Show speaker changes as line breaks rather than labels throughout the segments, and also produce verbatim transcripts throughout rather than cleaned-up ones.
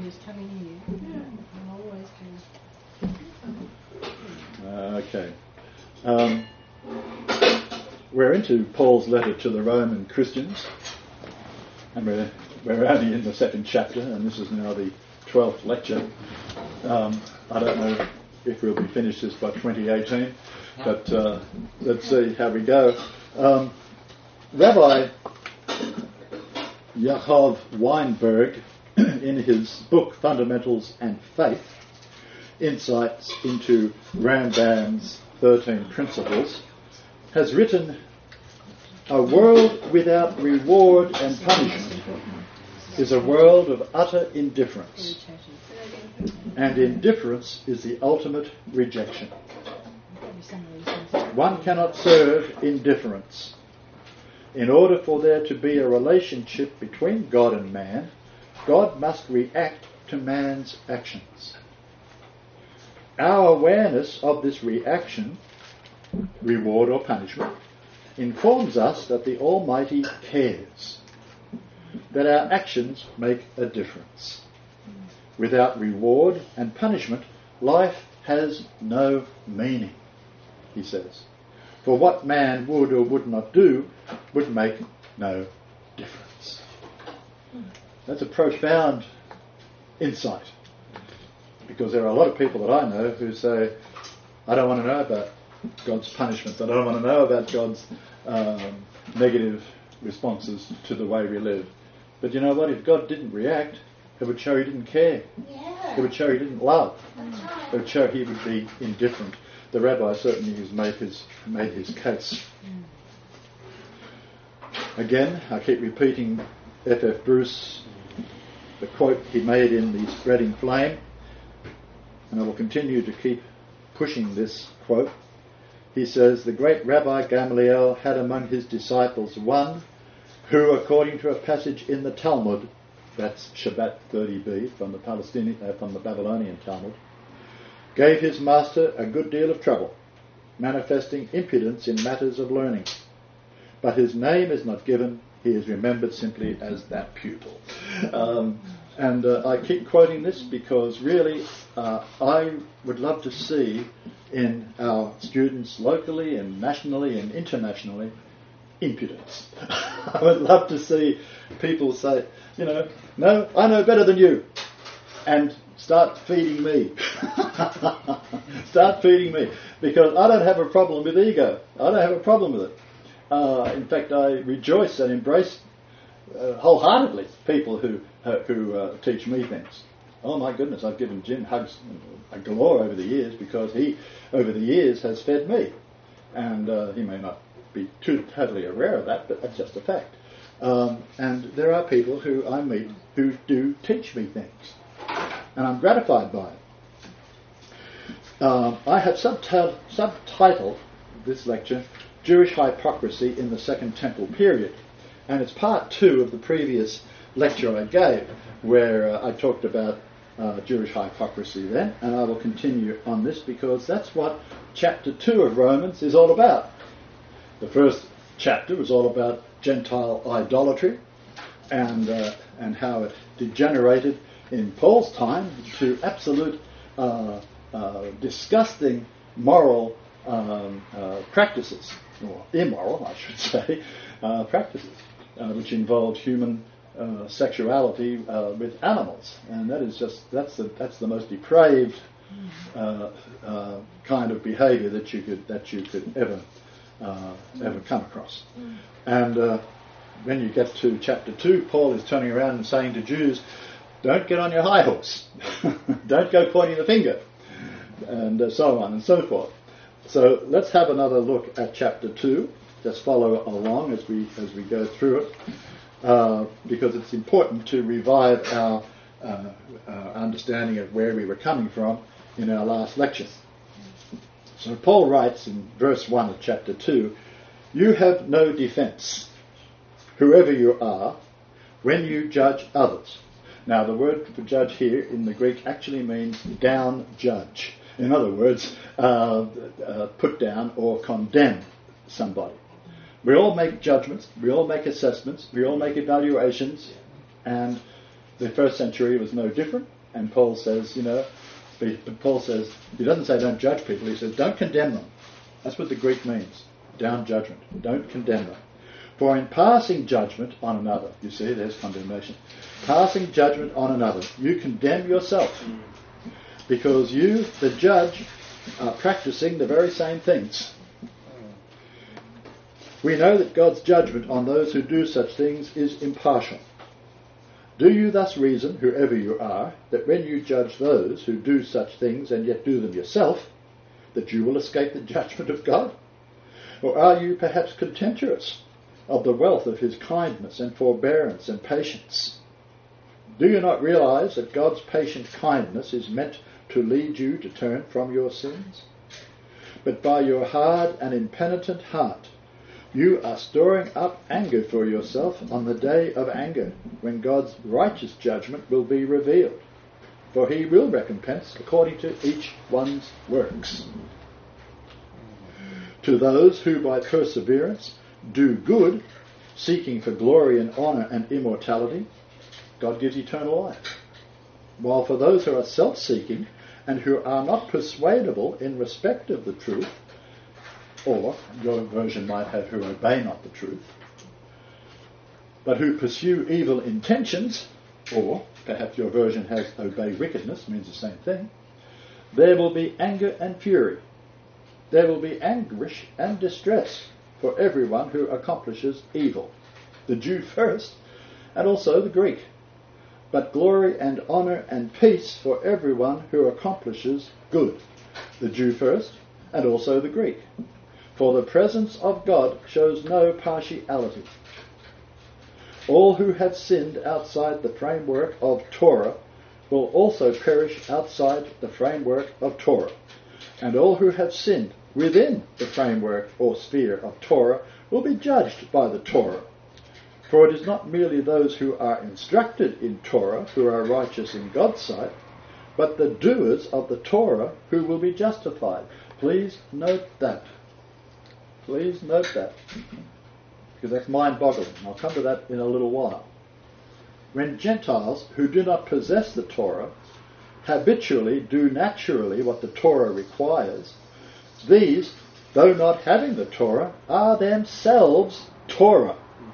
is coming here. Yeah. And always can.
Uh, okay. Um, we're into Paul's letter to the Roman Christians, and we're, we're only in the second chapter, and this is now the twelfth lecture. Um, I don't know if we'll be finished this by twenty eighteen, but uh, let's see how we go. Um, Rabbi Yaakov Weinberg, in his book Fundamentals and Faith, Insights into Rambam's thirteen Principles, has written, "A world without reward and punishment is a world of utter indifference, and indifference is the ultimate rejection. One cannot serve indifference. In order for there to be a relationship between God and man, God must react to man's actions. Our awareness of this reaction, reward or punishment, informs us that the Almighty cares, that our actions make a difference. Without reward and punishment, life has no meaning," he says. "For what man would or would not do would make no difference." That's a profound insight, because there are a lot of people that I know who say, I don't want to know about God's punishment, I don't want to know about God's um, negative responses to the way we live. But you know what? If God didn't react, it would show he didn't care.
Yeah.
It would show he didn't love.
That's right.
It would show he would be indifferent. The rabbi certainly has made his made his case. Again, I keep repeating F F Bruce, the quote he made in The Spreading Flame, and I will continue to keep pushing this quote. He says, "The great Rabbi Gamaliel had among his disciples one who, according to a passage in the Talmud," that's Shabbat thirty b from the Palestinian, uh, from the Babylonian Talmud, "gave his master a good deal of trouble, manifesting impudence in matters of learning. But his name is not given, he is remembered simply as that pupil." Um, and uh, I keep quoting this because really uh, I would love to see in our students locally and nationally and internationally impudence. I would love to see people say, you know, no, I know better than you, and start feeding me. Start feeding me. Because I don't have a problem with ego. I don't have a problem with it. Uh, in fact, I rejoice and embrace uh, wholeheartedly people who uh, who uh, teach me things. Oh my goodness, I've given Jim hugs a galore over the years because he, over the years, has fed me. And uh, he may not be too totally aware of that, but that's just a fact. Um, and there are people who I meet who do teach me things. And I'm gratified by it. Um, I have subtitled, subtitled this lecture, Jewish Hypocrisy in the Second Temple Period. And it's part two of the previous lecture I gave, where uh, I talked about uh, Jewish hypocrisy then, and I will continue on this because that's what chapter two of Romans is all about. The first chapter was all about Gentile idolatry and uh, and how it degenerated in Paul's time to absolute uh, uh, disgusting moral um, uh, practices, or immoral, I should say, uh, practices, uh, which involved human uh, sexuality uh, with animals, and that is just that's the that's the most depraved uh, uh, kind of behaviour that you could that you could ever uh, ever come across. And uh, when you get to chapter two, Paul is turning around and saying to Jews, "Don't get on your high horse, don't go pointing the finger," and uh, so on and so forth. So let's have another look at chapter two. Just follow along as we as we go through it, uh, because it's important to revive our uh, uh, understanding of where we were coming from in our last lecture. So Paul writes in verse one of chapter two, "You have no defence, whoever you are, when you judge others." Now the word for judge here in the Greek actually means down judge. In other words, uh, uh, put down or condemn somebody. We all make judgments, we all make assessments, we all make evaluations, and the first century was no different. And Paul says, you know, but Paul says, he doesn't say don't judge people, he says don't condemn them. That's what the Greek means, down judgment. Don't condemn them. For in passing judgment on another, you see, there's condemnation. Passing judgment on another, you condemn yourself. Because you, the judge, are practicing the very same things. We know that God's judgment on those who do such things is impartial. Do you thus reason, whoever you are, that when you judge those who do such things and yet do them yourself, that you will escape the judgment of God? Or are you perhaps contemptuous of the wealth of his kindness and forbearance and patience? Do you not realize that God's patient kindness is meant to lead you to turn from your sins? But by your hard and impenitent heart, you are storing up anger for yourself on the day of anger, when God's righteous judgment will be revealed. For he will recompense according to each one's works. To those who by perseverance do good, seeking for glory and honour and immortality, God gives eternal life. While for those who are self-seeking and who are not persuadable in respect of the truth, or your version might have who obey not the truth, but who pursue evil intentions, or perhaps your version has obey wickedness, means the same thing, there will be anger and fury. There will be anguish and distress for everyone who accomplishes evil, the Jew first, and also the Greek. But glory and honour and peace for everyone who accomplishes good, the Jew first, and also the Greek. For the presence of God shows no partiality. All who have sinned outside the framework of Torah will also perish outside the framework of Torah. And all who have sinned within the framework or sphere of Torah will be judged by the Torah. For it is not merely those who are instructed in Torah who are righteous in God's sight, but the doers of the Torah who will be justified. Please note that. Please note that, because that's mind-boggling. I'll come to that in a little while. When Gentiles who do not possess the Torah habitually do naturally what the Torah requires, these, though not having the Torah, are themselves Torah.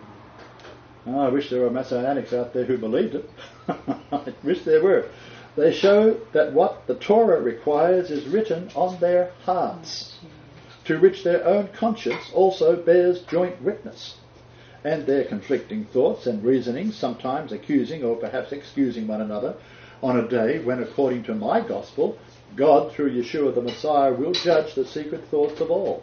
Oh, I wish there were Messianics out there who believed it. I wish there were. They show that what the Torah requires is written on their hearts, to which their own conscience also bears joint witness, and their conflicting thoughts and reasonings, sometimes accusing or perhaps excusing one another, on a day when, according to my gospel, God, through Yeshua the Messiah, will judge the secret thoughts of all.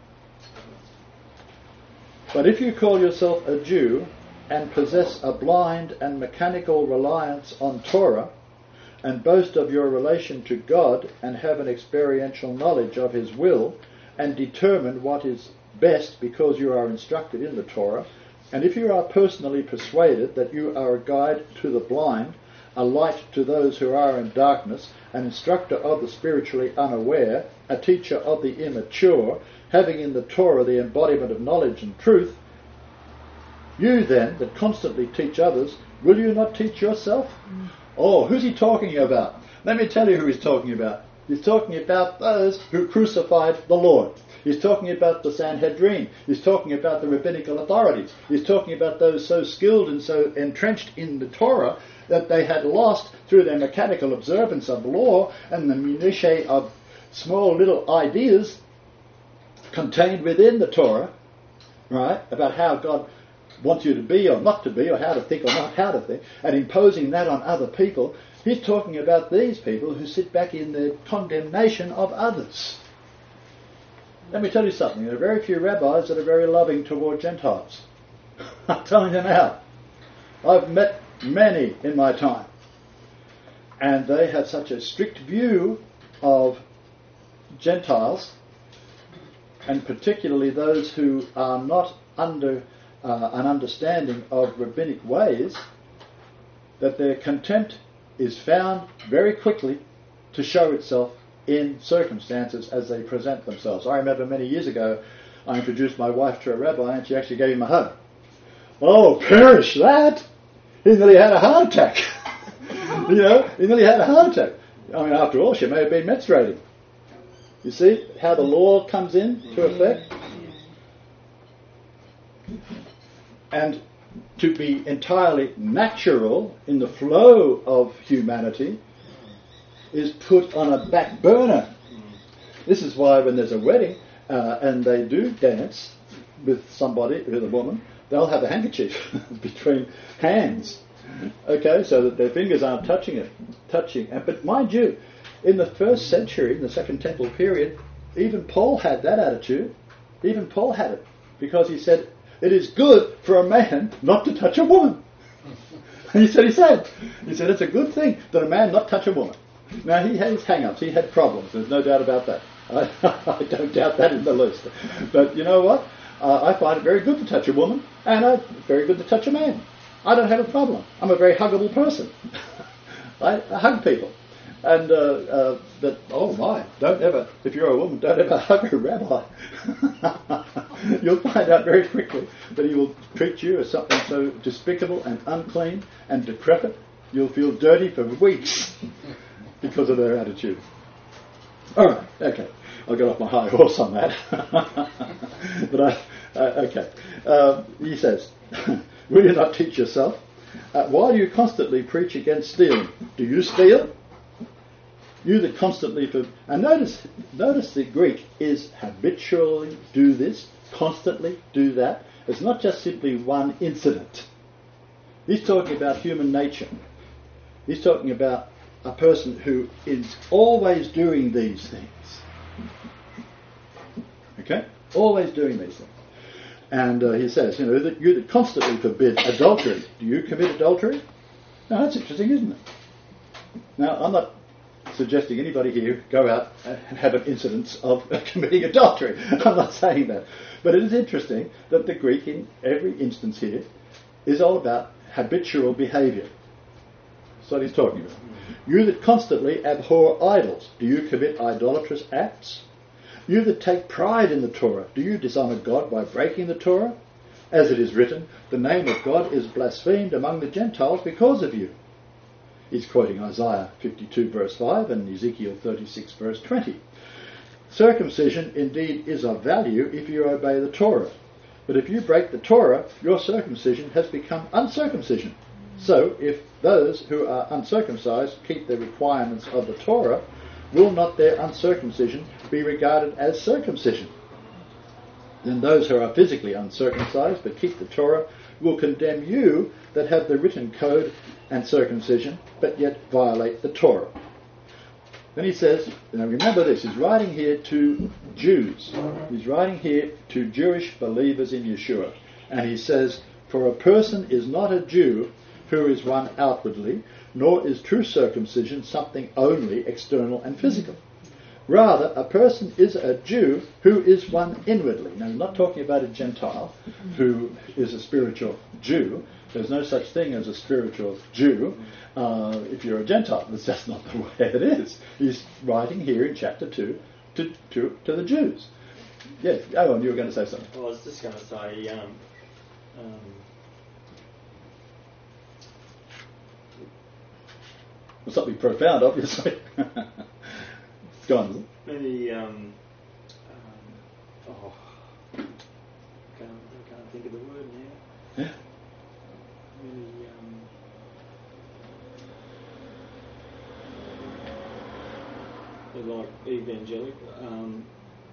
But if you call yourself a Jew and possess a blind and mechanical reliance on Torah, and boast of your relation to God, and have an experiential knowledge of his will, and determine what is best because you are instructed in the Torah, and if you are personally persuaded that you are a guide to the blind, a light to those who are in darkness, an instructor of the spiritually unaware, a teacher of the immature, having in the Torah the embodiment of knowledge and truth, you then, that constantly teach others, will you not teach yourself? Mm. Oh, who's he talking about? Let me tell you who he's talking about. He's talking about those who crucified the Lord. He's talking about the Sanhedrin. He's talking about the rabbinical authorities. He's talking about those so skilled and so entrenched in the Torah that they had lost through their mechanical observance of law and the minutiae of small little ideas contained within the Torah, right, about how God wants you to be or not to be, or how to think or not how to think, and imposing that on other people. He's talking about these people who sit back in the condemnation of others. Let me tell you something. There are very few rabbis that are very loving toward Gentiles. I'm telling you now. I've met many in my time. And they have such a strict view of Gentiles, and particularly those who are not under uh, an understanding of rabbinic ways, that their contempt is found very quickly to show itself in circumstances as they present themselves. I remember many years ago I introduced my wife to a rabbi and she actually gave him a hug. Oh, perish that! He nearly had a heart attack. You know, he nearly had a heart attack. I mean, after all, she may have been menstruating. You see how the law comes in to effect? And to be entirely natural in the flow of humanity is put on a back burner. This is why when there's a wedding uh, and they do dance with somebody, with a woman, they'll have a handkerchief between hands, okay, so that their fingers aren't touching it, touching. And, but mind you, in the first century, in the Second Temple period, even Paul had that attitude. Even Paul had it, because he said, it is good for a man not to touch a woman. And he said, he said, he said, it's a good thing that a man not touch a woman. Now, he had his hang-ups, he had problems, there's no doubt about that. I, I don't doubt that in the least. But you know what? Uh, I find it very good to touch a woman, and uh, very good to touch a man. I don't have a problem. I'm a very huggable person. I, I hug people. And, uh, uh, but, oh my, don't ever, if you're a woman, don't ever hug a rabbi. You'll find out very quickly that he will treat you as something so despicable and unclean and decrepit, you'll feel dirty for weeks because of their attitude. All right, okay. I'll get off my high horse on that. But I, uh, okay. Uh, he says, will you not teach yourself? Uh, why do you constantly preach against stealing? Do you steal? You that constantly... For, and notice, notice the Greek is habitually do this, constantly do that. It's not just simply one incident. He's talking about human nature. He's talking about a person who is always doing these things. Okay? Always doing these things. And uh, he says, you know, that you that constantly forbid adultery. Do you commit adultery? Now, that's interesting, isn't it? Now, I'm not suggesting anybody here go out and have an incidence of committing adultery. I'm not saying that. But it is interesting that the Greek, in every instance here, is all about habitual behaviour. That's what he's talking about. You that constantly abhor idols, do you commit idolatrous acts? You that take pride in the Torah, do you dishonour God by breaking the Torah? As it is written, the name of God is blasphemed among the Gentiles because of you. He's quoting Isaiah fifty-two verse five and Ezekiel thirty-six verse twenty. Circumcision indeed is of value if you obey the Torah. But if you break the Torah, your circumcision has become uncircumcision. So, if those who are uncircumcised keep the requirements of the Torah, will not their uncircumcision be regarded as circumcision? Then those who are physically uncircumcised but keep the Torah will condemn you that have the written code and circumcision but yet violate the Torah. Then he says, now remember this, he's writing here to Jews. He's writing here to Jewish believers in Yeshua. And he says, for a person is not a Jew who is one outwardly, nor is true circumcision something only external and physical. Rather, a person is a Jew who is one inwardly. Now, I'm not talking about a Gentile who is a spiritual Jew. There's no such thing as a spiritual Jew uh, if you're a Gentile. That's just not the way it is. He's writing here in chapter two to, to, to the Jews. Yes, go on, you were going to say something.
Well, I was just going to say... Um, um,
Well, something profound, obviously. Go on.
Maybe, um, um, oh, I can't, I can't think of the word now.
Yeah.
Maybe, um, they're like evangelical. Um,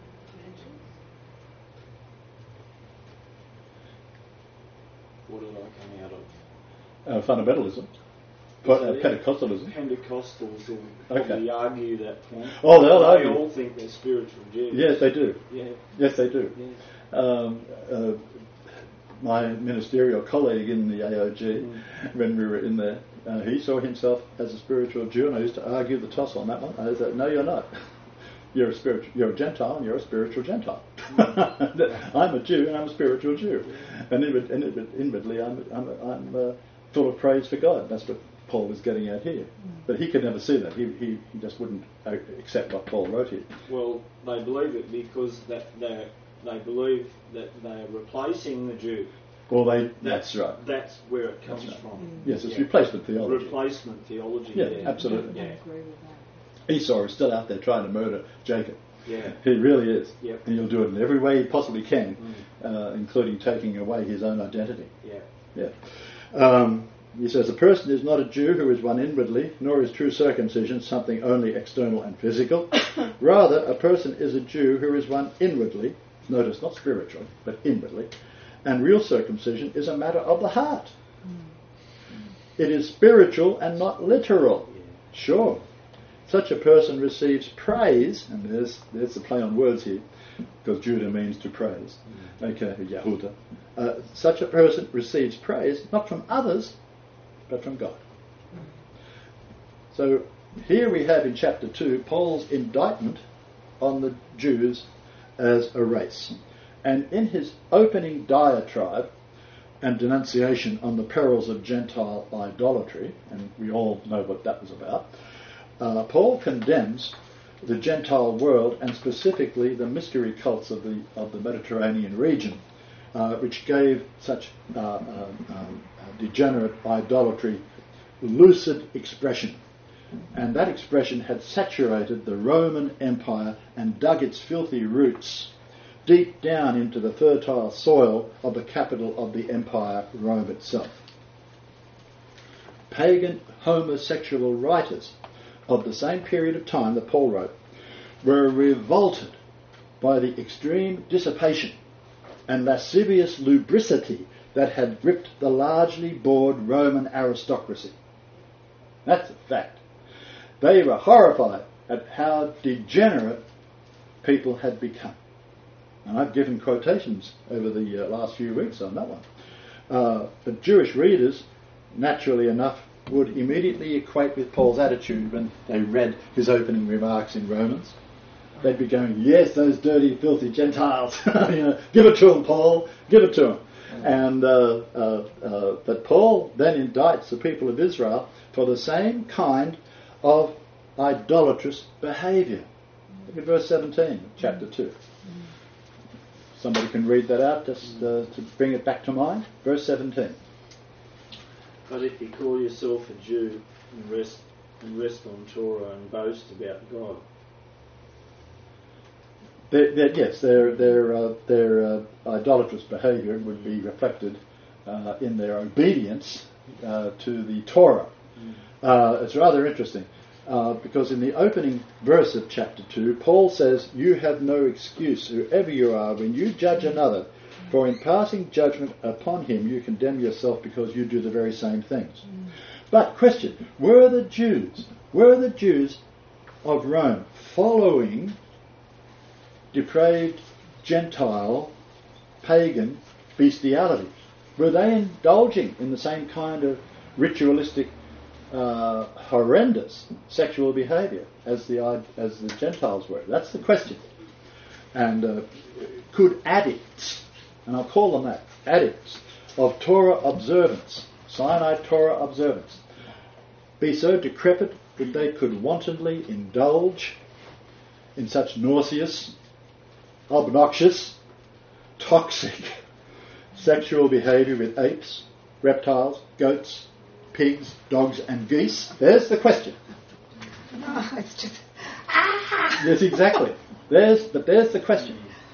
what did I come out of?
Uh, fundamentalism. Uh, Pentecostalism.
Pentecostals will
Okay.
probably argue that point.
Oh, they'll
they
argue.
all think they're spiritual Jews.
Yes, they do.
Yeah.
Yes, they do.
Yeah.
Um, uh, my ministerial colleague in the A O G, mm. when we were in there, uh, he saw himself as a spiritual Jew, and I used to argue the toss on that one. I said, no, you're not. You're a spiritual. You're a Gentile, and you're a spiritual Gentile. I'm a Jew, and I'm a spiritual Jew, and inward, inward, inwardly, I'm, I'm, I'm uh, full of praise for God. That's what Paul was getting at here. But he could never see that. He, he, he just wouldn't accept what Paul wrote here.
Well, they believe it because that they they believe that they are replacing the Jew.
Well, they, that's, that's right.
That's where it comes
Right.
from.
Yes, it's
Yeah.
replacement theology.
Replacement theology.
Yeah,
Yeah,
absolutely.
I
Yeah.
agree with that.
Esau is still out there trying to murder Jacob.
Yeah.
He really is.
Yep.
And he'll do it in every way he possibly can,
Mm.
uh, including taking away his own identity.
Yeah.
Yeah. Um, he says, a person is not a Jew who is one inwardly, nor is true circumcision something only external and physical. Rather, a person is a Jew who is one inwardly, notice not spiritual, but inwardly, and real circumcision is a matter of the heart. It is spiritual and not literal.
Yeah.
Sure. Such a person receives praise, and there's there's the play on words here, because Judah means to praise. Okay, Yahuda. Uh, such a person receives praise not from others, but from God. So here we have in chapter two Paul's indictment on the Jews as a race. And in his opening diatribe and denunciation on the perils of Gentile idolatry, and we all know what that was about, uh, Paul condemns the Gentile world and specifically the mystery cults of the of the Mediterranean region, uh, which gave such uh, uh, um, degenerate idolatry lucid expression. And that expression had saturated the Roman Empire and dug its filthy roots deep down into the fertile soil of the capital of the empire, Rome itself. Pagan homosexual writers of the same period of time that Paul wrote were revolted by the extreme dissipation and lascivious lubricity that had gripped the largely bored Roman aristocracy. That's a fact. They were horrified at how degenerate people had become. And I've given quotations over the uh, last few weeks on that one. Uh, but Jewish readers, naturally enough, would immediately equate with Paul's attitude when they read his opening remarks in Romans. They'd be going, yes, those dirty, filthy Gentiles. you know, give it to them, Paul. Give it to them. And uh, uh, uh, but Paul then indicts the people of Israel for the same kind of idolatrous behaviour. Look at verse seventeen, chapter two. Somebody can read that out just uh, to bring it back to mind. Verse seventeen.
But if you call yourself a Jew and rest and rest on Torah and boast about God.
They're, they're, yes, their their uh, their uh, idolatrous behaviour would be reflected uh, in their obedience uh, to the Torah. Uh, it's rather interesting uh, because in the opening verse of chapter two, Paul says, "You have no excuse, whoever you are, when you judge another, for in passing judgment upon him you condemn yourself because you do the very same things." Mm. But question: Were the Jews, were the Jews of Rome following depraved Gentile, pagan bestiality? Were they indulging in the same kind of ritualistic, uh, horrendous sexual behaviour as the as the Gentiles were? That's the question. And uh, could addicts, and I'll call them that, addicts of Torah observance, Sinai Torah observance, be so decrepit that they could wantonly indulge in such nauseous, obnoxious, toxic sexual behaviour with apes, reptiles, goats, pigs, dogs and geese? There's the question.
No, it's just... Ah!
Yes, exactly. There's, but there's the question.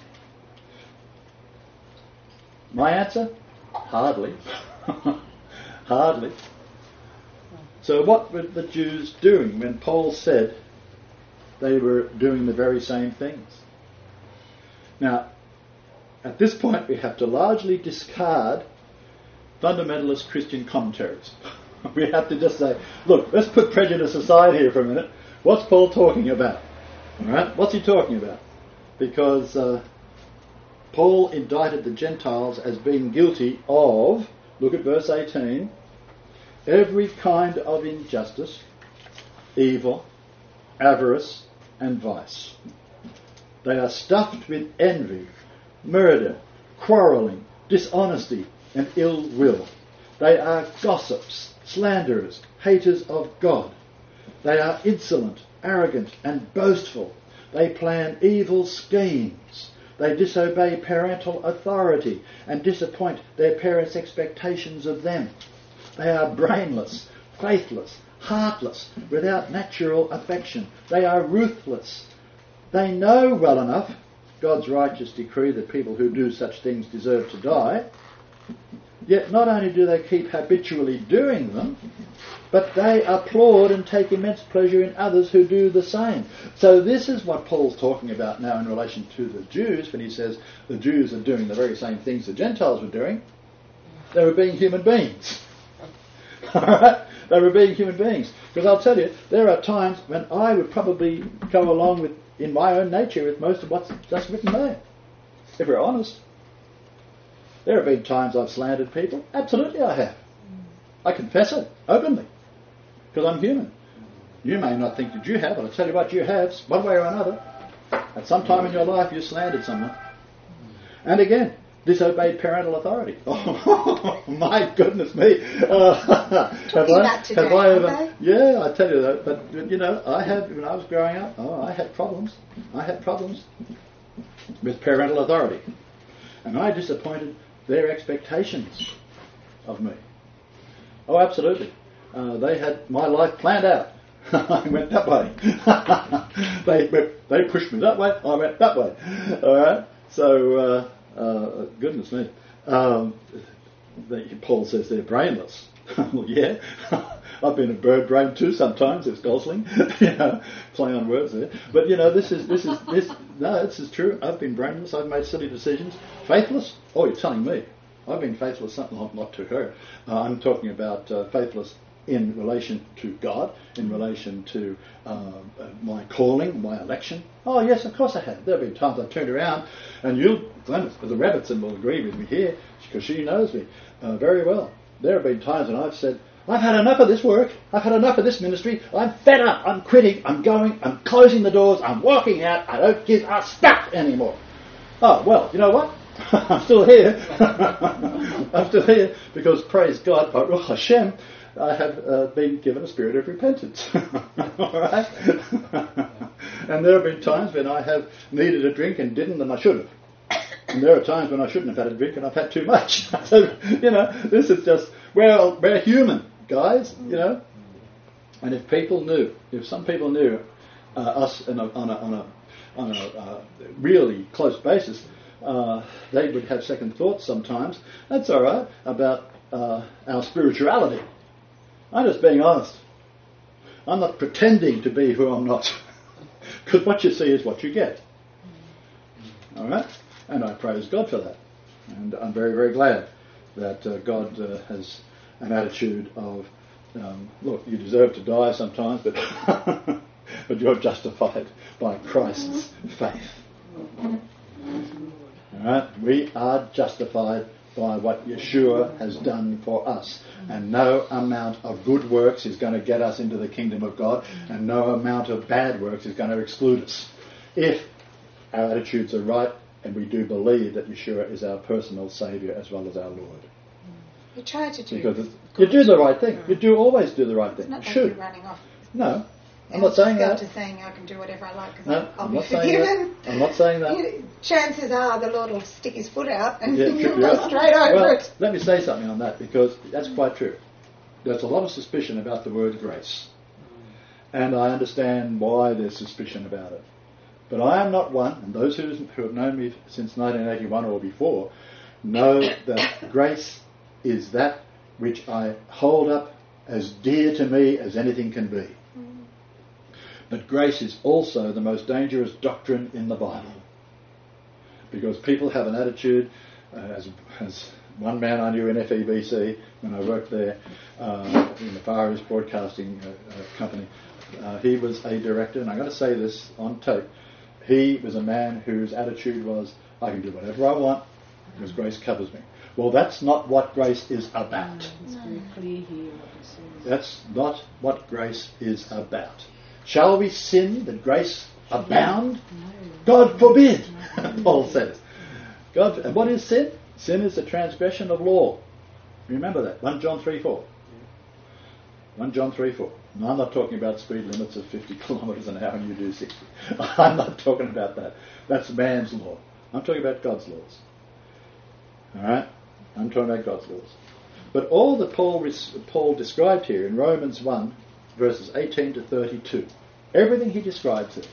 My answer? Hardly. Hardly. So what were the Jews doing when Paul said they were doing the very same things? Now, at this point we have to largely discard fundamentalist Christian commentaries. We have to just say, look, let's put prejudice aside here for a minute. What's Paul talking about? All right? What's he talking about? Because uh, Paul indicted the Gentiles as being guilty of, look at verse eighteen, every kind of injustice, evil, avarice, and vice. They are stuffed with envy, murder, quarrelling, dishonesty, and ill will. They are gossips, slanderers, haters of God. They are insolent, arrogant, and boastful. They plan evil schemes. They disobey parental authority and disappoint their parents' expectations of them. They are brainless, faithless, heartless, without natural affection. They are ruthless. They know well enough God's righteous decree that people who do such things deserve to die, yet not only do they keep habitually doing them, but they applaud and take immense pleasure in others who do the same. So this is what Paul's talking about now in relation to the Jews when he says the Jews are doing the very same things the Gentiles were doing. They were being human beings. Alright? They were being human beings. Because I'll tell you, there are times when I would probably go along with, in my own nature, with most of what's just written there. If we're honest. There have been times I've slandered people. Absolutely I have. I confess it openly. Because I'm human. You may not think that you have, but I'll tell you what you have, one way or another. At some time in your life you slandered someone. And again, disobeyed parental authority. Oh, my goodness me. Uh, have I,
today,
have I ever...
they?
Yeah, I tell you that. But, you know, I had, when I was growing up, oh, I had problems. I had problems with parental authority. And I disappointed their expectations of me. Oh, absolutely. Uh, they had my life planned out. I went that way. they they pushed me that way. I went that way. All right. So, uh, uh, goodness me. Um, the, Paul says they're brainless. Well, yeah. I've been a bird brain too sometimes. It's Gosling. You know, play on words there. But you know, this is this is this. No, this is true. I've been brainless. I've made silly decisions. Faithless. Oh, you're telling me. I've been faithless, not, not to her. Uh, I'm talking about uh, faithless in relation to God, in relation to uh, my calling, my election. Oh, yes, of course I have. There have been times I've turned around, and you'll, Glennis, the Rabbitson will agree with me here, because she knows me uh, very well. There have been times when I've said, I've had enough of this work, I've had enough of this ministry, I'm fed up, I'm quitting, I'm going, I'm closing the doors, I'm walking out, I don't give a stuff anymore. Oh, well, you know what? I'm still here. I'm still here because, praise God, by Ruach Hashem, I have uh, been given a spirit of repentance. All right? And there have been times when I have needed a drink and didn't, and I should have. And there are times when I shouldn't have had a drink and I've had too much. So, you know, this is just, well, we're human, guys, you know. And if people knew, if some people knew uh, us in a, on a, on a, on a uh, really close basis, Uh, they would have second thoughts sometimes. That's all right about uh, our spirituality. I'm just being honest. I'm not pretending to be who I'm not. Because what you see is what you get. All right? And I praise God for that. And I'm very, very glad that uh, God uh, has an attitude of, um, look, you deserve to die sometimes, but but you're justified by Christ's faith. Alright, we are justified by what Yeshua has done for us. And no amount of good works is going to get us into the kingdom of God, and no amount of bad works is going to exclude us. If our attitudes are right and we do believe that Yeshua is our personal Saviour as well as our Lord.
You try to do
Because you do the right thing. You do always do the right thing.
It's not
You
like
should.
you're running off.
No. I'm
It'll
not saying
just go
that.
to saying I can do whatever I like because
No,
I'll, I'll
I'm
be
not saying
forgiven.
that. I'm not saying that.
You know, chances are the Lord will stick his foot out and
Yeah,
you'll
yeah.
go straight over
well,
it.
let me say something on that, because that's quite true. There's a lot of suspicion about the word grace. And I understand why there's suspicion about it. But I am not one, and those who, who have known me since nineteen eighty-one or before know that grace is that which I hold up as dear to me as anything can be. But grace is also the most dangerous doctrine in the Bible. Because people have an attitude, uh, as, as one man I knew in F E B C when I worked there, uh, in the Far East Broadcasting uh, uh, Company, uh, he was a director, and I'm going to say this on tape, he was a man whose attitude was, I can do whatever I want because grace covers me. Well, that's not what grace is about.
No, it's very clear here what it says.
That's not what grace is about. Shall we sin that grace abound?
No.
God forbid, Paul says. God, and what is sin? Sin is the transgression of law. Remember that. First John three four. First John three four. No, I'm not talking about speed limits of fifty kilometres an hour and you do sixty. I'm not talking about that. That's man's law. I'm talking about God's laws. All right? I'm talking about God's laws. But all that Paul, Paul described here in Romans one, verses eighteen to thirty-two, everything he describes there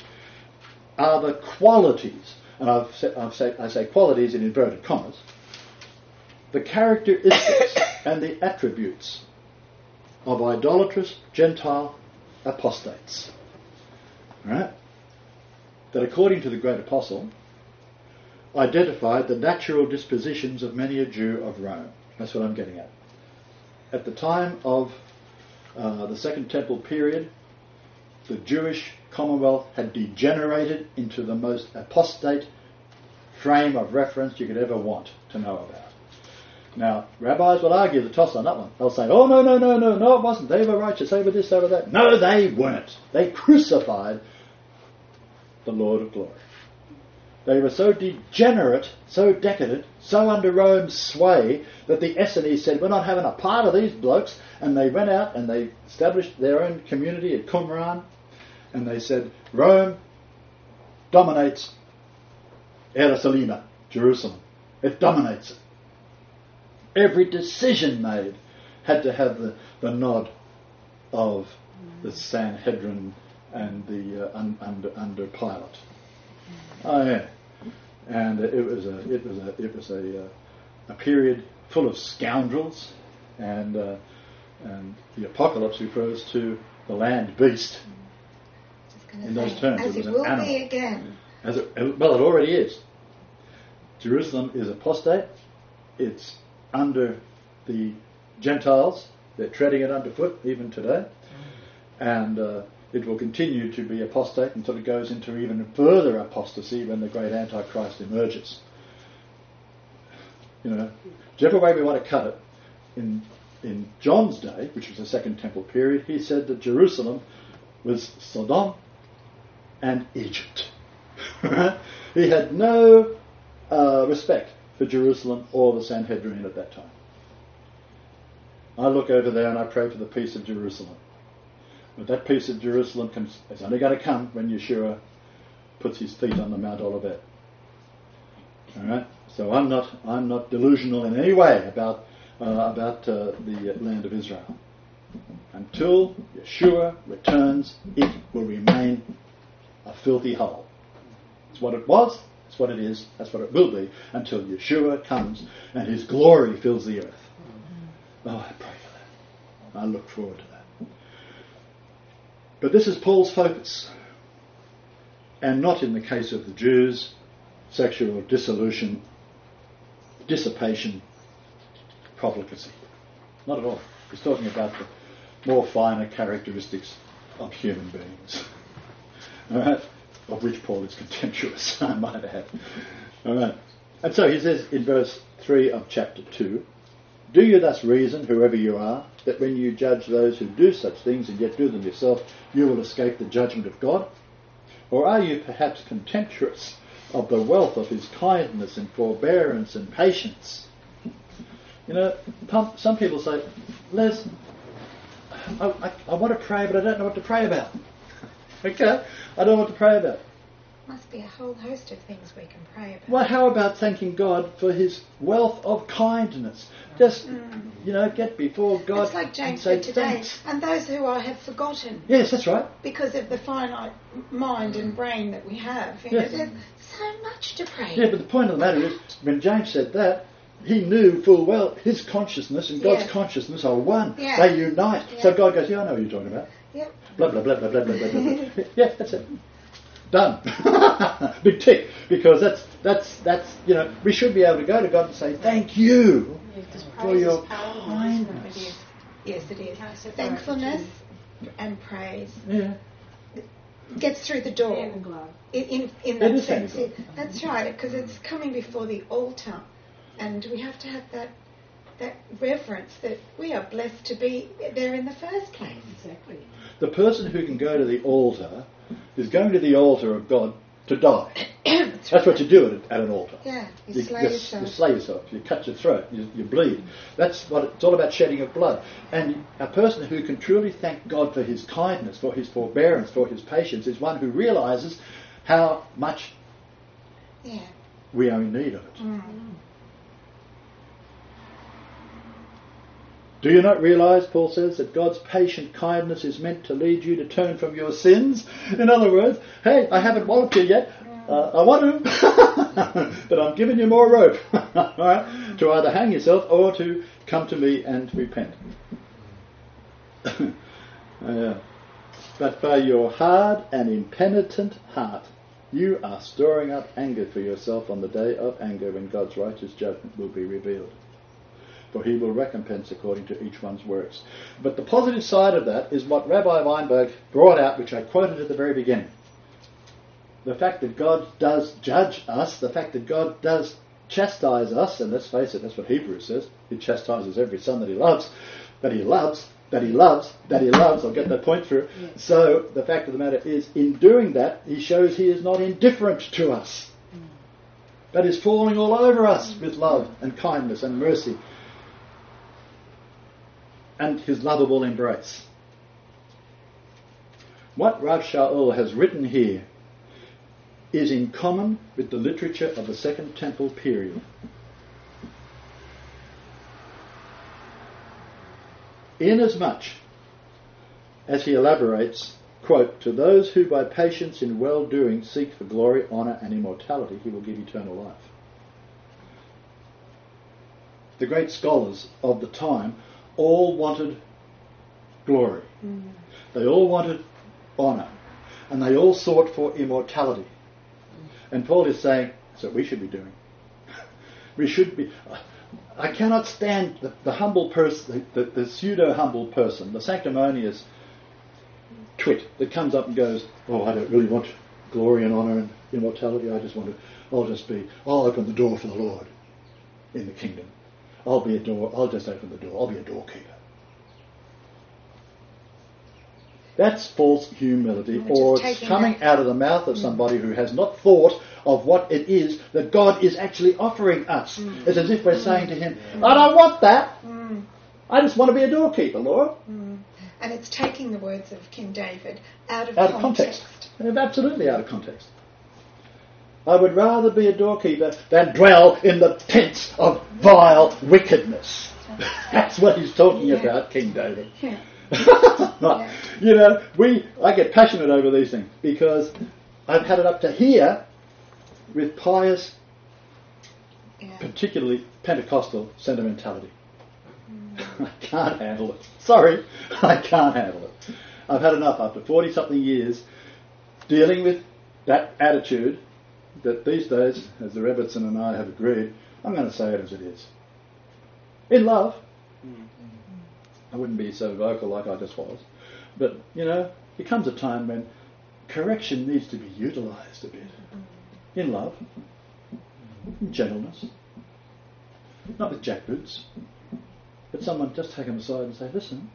are the qualities, and I've said, I've said, I say qualities in inverted commas, the characteristics and the attributes of idolatrous Gentile apostates. Right? That according to the great apostle, identified the natural dispositions of many a Jew of Rome. That's what I'm getting at. At the time of uh, the Second Temple period, the Jewish Commonwealth had degenerated into the most apostate frame of reference you could ever want to know about. Now, rabbis will argue the toss on that one. They'll say, oh, no, no, no, no, no, it wasn't. They were righteous. They were this, they were that. No, they weren't. They crucified the Lord of glory. They were so degenerate, so decadent, so under Rome's sway that the Essenes said, we're not having a part of these blokes. And they went out and they established their own community at Qumran. And they said, Rome dominates Jerusalem, Jerusalem. It dominates it. Every decision made had to have the, the nod of the Sanhedrin and the uh, un, under under Pilate. Oh yeah, and uh, it was a it was a it was a uh, a period full of scoundrels, and uh, and the apocalypse refers to the land beast in those terms.
As
it was
it
an
will
animal.
be again.
As it, well, it already is. Jerusalem is apostate. It's under the Gentiles. They're treading it underfoot even today. And uh, it will continue to be apostate until it goes into even further apostasy when the great Antichrist emerges. You know, whichever way we want to cut it, in in John's day, which was the Second Temple period, he said that Jerusalem was Sodom and Egypt. He had no uh, respect for Jerusalem or the Sanhedrin at that time. I look over there and I pray for the peace of Jerusalem. But that peace of Jerusalem can, is only going to come when Yeshua puts his feet on the Mount Olivet. All right. So I'm not I'm not delusional in any way about uh, about uh, the land of Israel. Until Yeshua returns, it will remain a filthy hole. It's what it was. It's what it is. That's what it will be until Yeshua comes and his glory fills the earth. Oh, I pray for that. I look forward to that. But this is Paul's focus. And not in the case of the Jews, sexual dissolution, dissipation, profligacy. Not at all. He's talking about the more finer characteristics of human beings. All right? Of which Paul is contemptuous, I might add. All right. And so he says in verse three of chapter two, do you thus reason, whoever you are, that when you judge those who do such things and yet do them yourself, you will escape the judgment of God? Or are you perhaps contemptuous of the wealth of his kindness and forbearance and patience? You know, some people say, Les, I, I, I want to pray, but I don't know what to pray about. Okay, I don't know what to pray about.
Must be a whole host of things we can pray about.
Well, how about thanking God for his wealth of kindness? Just, mm. you know, get before God.
It's like James
and say
said today,
thanks.
And those who I have forgotten.
Yes, that's right.
Because of the finite mind and brain that we have. You
yes.
know, there's so much to pray.
Yeah, but the point of the matter is, when James said that, he knew full well his consciousness and God's yes. consciousness are one.
Yeah.
They unite.
Yeah.
So God goes, yeah, I know what you're talking about.
Yep.
Blah, blah, blah, blah, blah, blah, blah, blah. Yeah, that's it. Done. Big tick. Because that's, that's, that's, you know, we should be able to go to God and say, thank you for your kindness.
Yes, it is. Thankfulness and praise.
Yeah.
Gets through the door. In, in, in that sense. It, that's right, because it's coming before the altar. And we have to have that that reverence that we are blessed to be there in the first place.
Exactly.
The person who can go to the altar is going to the altar of God to die. That's, That's right. What you do at, at an altar.
Yeah, you,
you
slay
you,
yourself.
You slay yourself. You cut your throat. You, you bleed. That's what it's all about, shedding of blood. And a person who can truly thank God for his kindness, for his forbearance, for his patience, is one who realises how much
yeah.
we are in need of it.
Mm.
Do you not realise, Paul says, that God's patient kindness is meant to lead you to turn from your sins? In other words, hey, I haven't walloped you yet. Uh, I want to, but I'm giving you more rope, all right, to either hang yourself or to come to me and repent. uh, but by your hard and impenitent heart, you are storing up anger for yourself on the day of anger when God's righteous judgment will be revealed. For he will recompense according to each one's works. But the positive side of that is what Rabbi Weinberg brought out, which I quoted at the very beginning. The fact that God does judge us, the fact that God does chastise us, and let's face it, that's what Hebrews says. He chastises every son that he loves, that he loves, that he loves, that he loves. I'll get that point through. Yes. So the fact of the matter is, in doing that, he shows he is not indifferent to us. Mm. But is falling all over us with love and kindness and mercy and his lovable embrace. What Rav Shaul has written here is in common with the literature of the Second Temple period. Inasmuch as he elaborates, quote, to those who by patience in well-doing seek for glory, honour and immortality, he will give eternal life. The great scholars of the time all wanted glory. Mm. They all wanted honour. And they all sought for immortality. And Paul is saying, that's what we should be doing. We should be... I cannot stand the, the humble person, the, the, the pseudo-humble person, the sanctimonious twit that comes up and goes, oh, I don't really want glory and honour and immortality. I just want to... I'll just be... I'll open the door for the Lord in the kingdom. I'll be a door... I'll just open the door. I'll be a doorkeeper. That's false humility, or it's coming that. out of the mouth of somebody who has not thought of what it is that God is actually offering us. Mm. It's as if we're mm. saying to him, mm. I don't want that. Mm. I just want to be a doorkeeper, Lord.
Mm. And it's taking the words of King David out of
out
context.
Of context. Absolutely out of context. I would rather be a doorkeeper than dwell in the tents of vile wickedness. That's what he's talking yeah. about, King David.
Yeah.
yeah. You know, we I get passionate over these things because I've had it up to here with pious, yeah. particularly Pentecostal sentimentality. Mm. I can't handle it. Sorry, I can't handle it. I've had enough after forty-something years dealing with that attitude that these days, as the Rebbitzin and I have agreed, I'm going to say it as it is. In love. Mm. I wouldn't be so vocal like I just was. But, you know, there comes a time when correction needs to be utilised a bit. In love. In gentleness. Not with jackboots. But someone just take them aside and say, listen,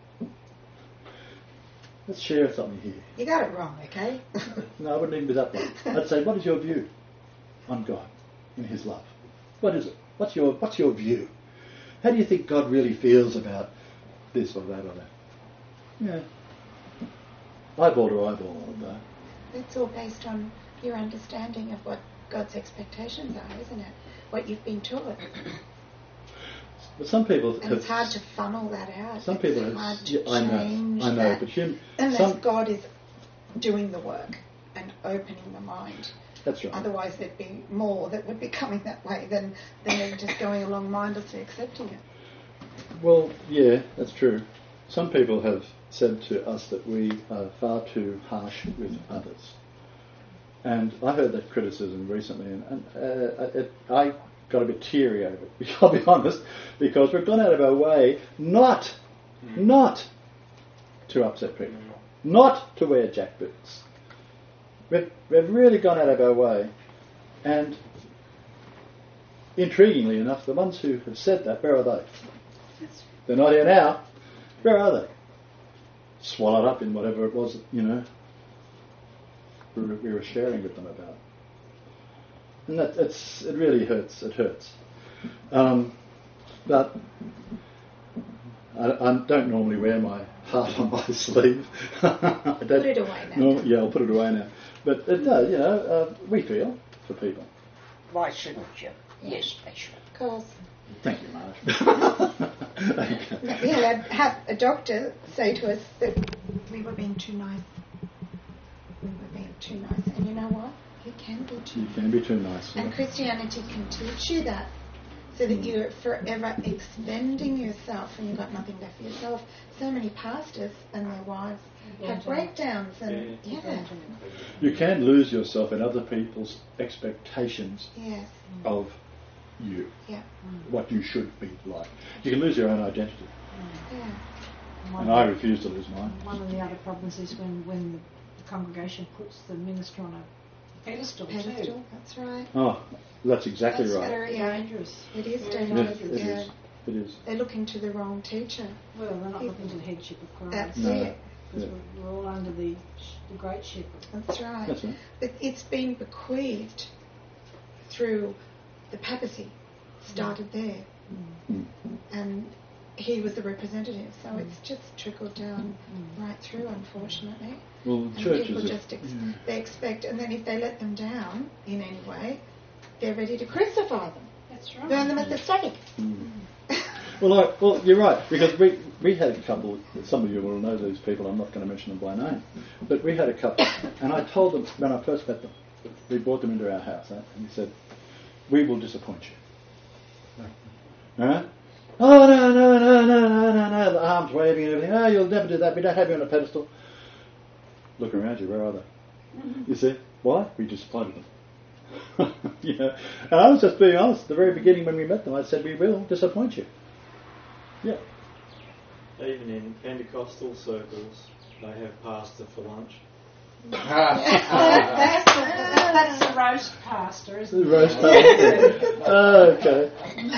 let's share something here.
You got it wrong, okay?
No, I wouldn't even be that way. I'd say, what is your view on God in his love? What is it? What's your, what's your view? How do you think God really feels about this or that or that? Yeah. Eyeball to eyeball on that.
It's all based on your understanding of what God's expectations are, isn't it? What you've been taught.
But some people
and
have...
it's hard to funnel that out.
Some
it's
people have...
hard to
yeah, I know, I know,
that
but Jim...
Unless
some,
God is doing the work and opening the mind.
That's right.
Otherwise there'd be more that would be coming that way than, than just going along mindlessly accepting it.
Well, yeah, that's true. Some people have said to us that we are far too harsh with others. And I heard that criticism recently, and, and uh, it, I got a bit teary over it, I'll be honest, because we've gone out of our way not, mm. not to upset people, mm. not to wear jackboots. We've, we've really gone out of our way, and intriguingly enough, the ones who have said that, where are they? They're not here now. Where are they? Swallowed up in whatever it was, you know, we were, we were sharing with them about. And that it's it really hurts. It hurts. Um, but I, I don't normally wear my heart on my sleeve. I
put it away now.
No, yeah, I'll put it away now. But it does, you know, uh, we feel for people.
Why shouldn't you? Yes, they should.
Of course.
Thank you, Marge.
We had a, have a doctor say to us that we were being too nice. We were being too nice. And you know what? You can be too
You
nice.
can be too nice.
And
Yeah.
Christianity can teach you that, so that you're forever expending yourself and you've got nothing left for yourself. So many pastors and their wives have breakdowns and
Yeah.
yeah.
You can lose yourself in other people's expectations
Yes.
of you,
Yeah.
what you should be like. You can lose your own identity.
Yeah.
And I refuse to lose mine.
One of the other problems is when, when the, the congregation puts the minister on a pedestal,
Pedestal,
too.
that's right.
Oh, that's exactly
That's
right.
very
Dangerous.
It is
Very
dangerous.
Yes, it
yeah.
is. It is.
They're looking to the wrong teacher.
Well, they're not looking to the headship of Christ.
That's
No.
it.
Because
Yeah.
we're, we're all under the, sh- the great shepherd.
That's right.
That's right.
But it's been bequeathed through the papacy. Started there.
Mm.
And he was the representative. So it's just trickled down right through, unfortunately.
Well, the
And
church
people
is a-
just ex-
yeah.
they expect, and then if they let them down in any way, they're ready to crucify them,
That's right.
burn them at the stake.
Mm. Well, I, well, you're right, because we we had a couple. Some of you will know these people. I'm not going to mention them by name, but we had a couple, and I told them when I first met them, we brought them into our house, eh, and he said, "We will disappoint you." Right? Oh no no no no no no no! The arms waving and everything. Oh, you'll never do that. We don't have you on a pedestal. Look around you. Where are they? You see why? We disappointed them. You know, and I was just being honest. At the very beginning when we met them, I said, "We will disappoint you." Yeah.
Even in Pentecostal circles, they have pastor for lunch.
that's, the, that's the roast pastor, isn't
The
it?
roast pastor. Oh, okay.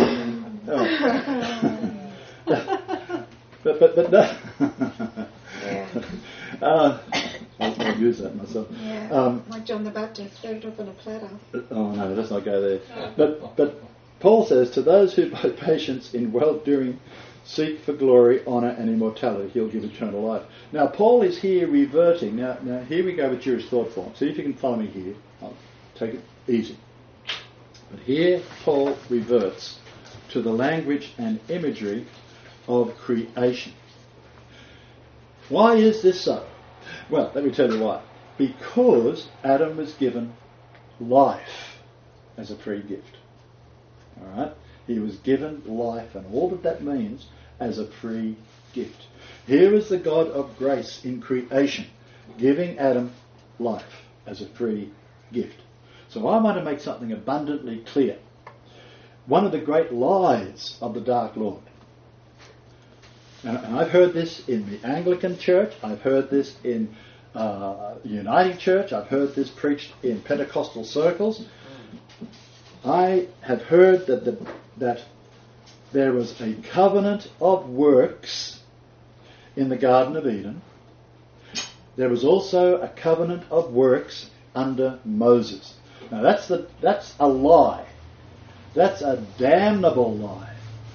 Oh. but but but no.
Yeah.
uh, I'll, I'll use that myself.
Yeah.
Um,
Like John the Baptist, fed it up on a platter.
Oh no, let's not go there. But but Paul says, to those who by patience in well-doing seek for glory, honour and immortality, he'll give eternal life. Now Paul is here reverting. Now, now here we go with Jewish thought form. See if you can follow me here. I'll take it easy. But here Paul reverts to the language and imagery of creation. Why is this so? Well, let me tell you why. Because Adam was given life as a free gift. All right? He was given life and all that that means as a free gift. Here is the God of grace in creation giving Adam life as a free gift. So I want to make something abundantly clear. One of the great lies of the Dark Lord, and, and I've heard this in the Anglican Church, I've heard this in uh, the Uniting Church, I've heard this preached in Pentecostal circles. I have heard that the, that there was a covenant of works in the Garden of Eden. There was also a covenant of works under Moses. Now that's the that's a lie. That's a damnable lie.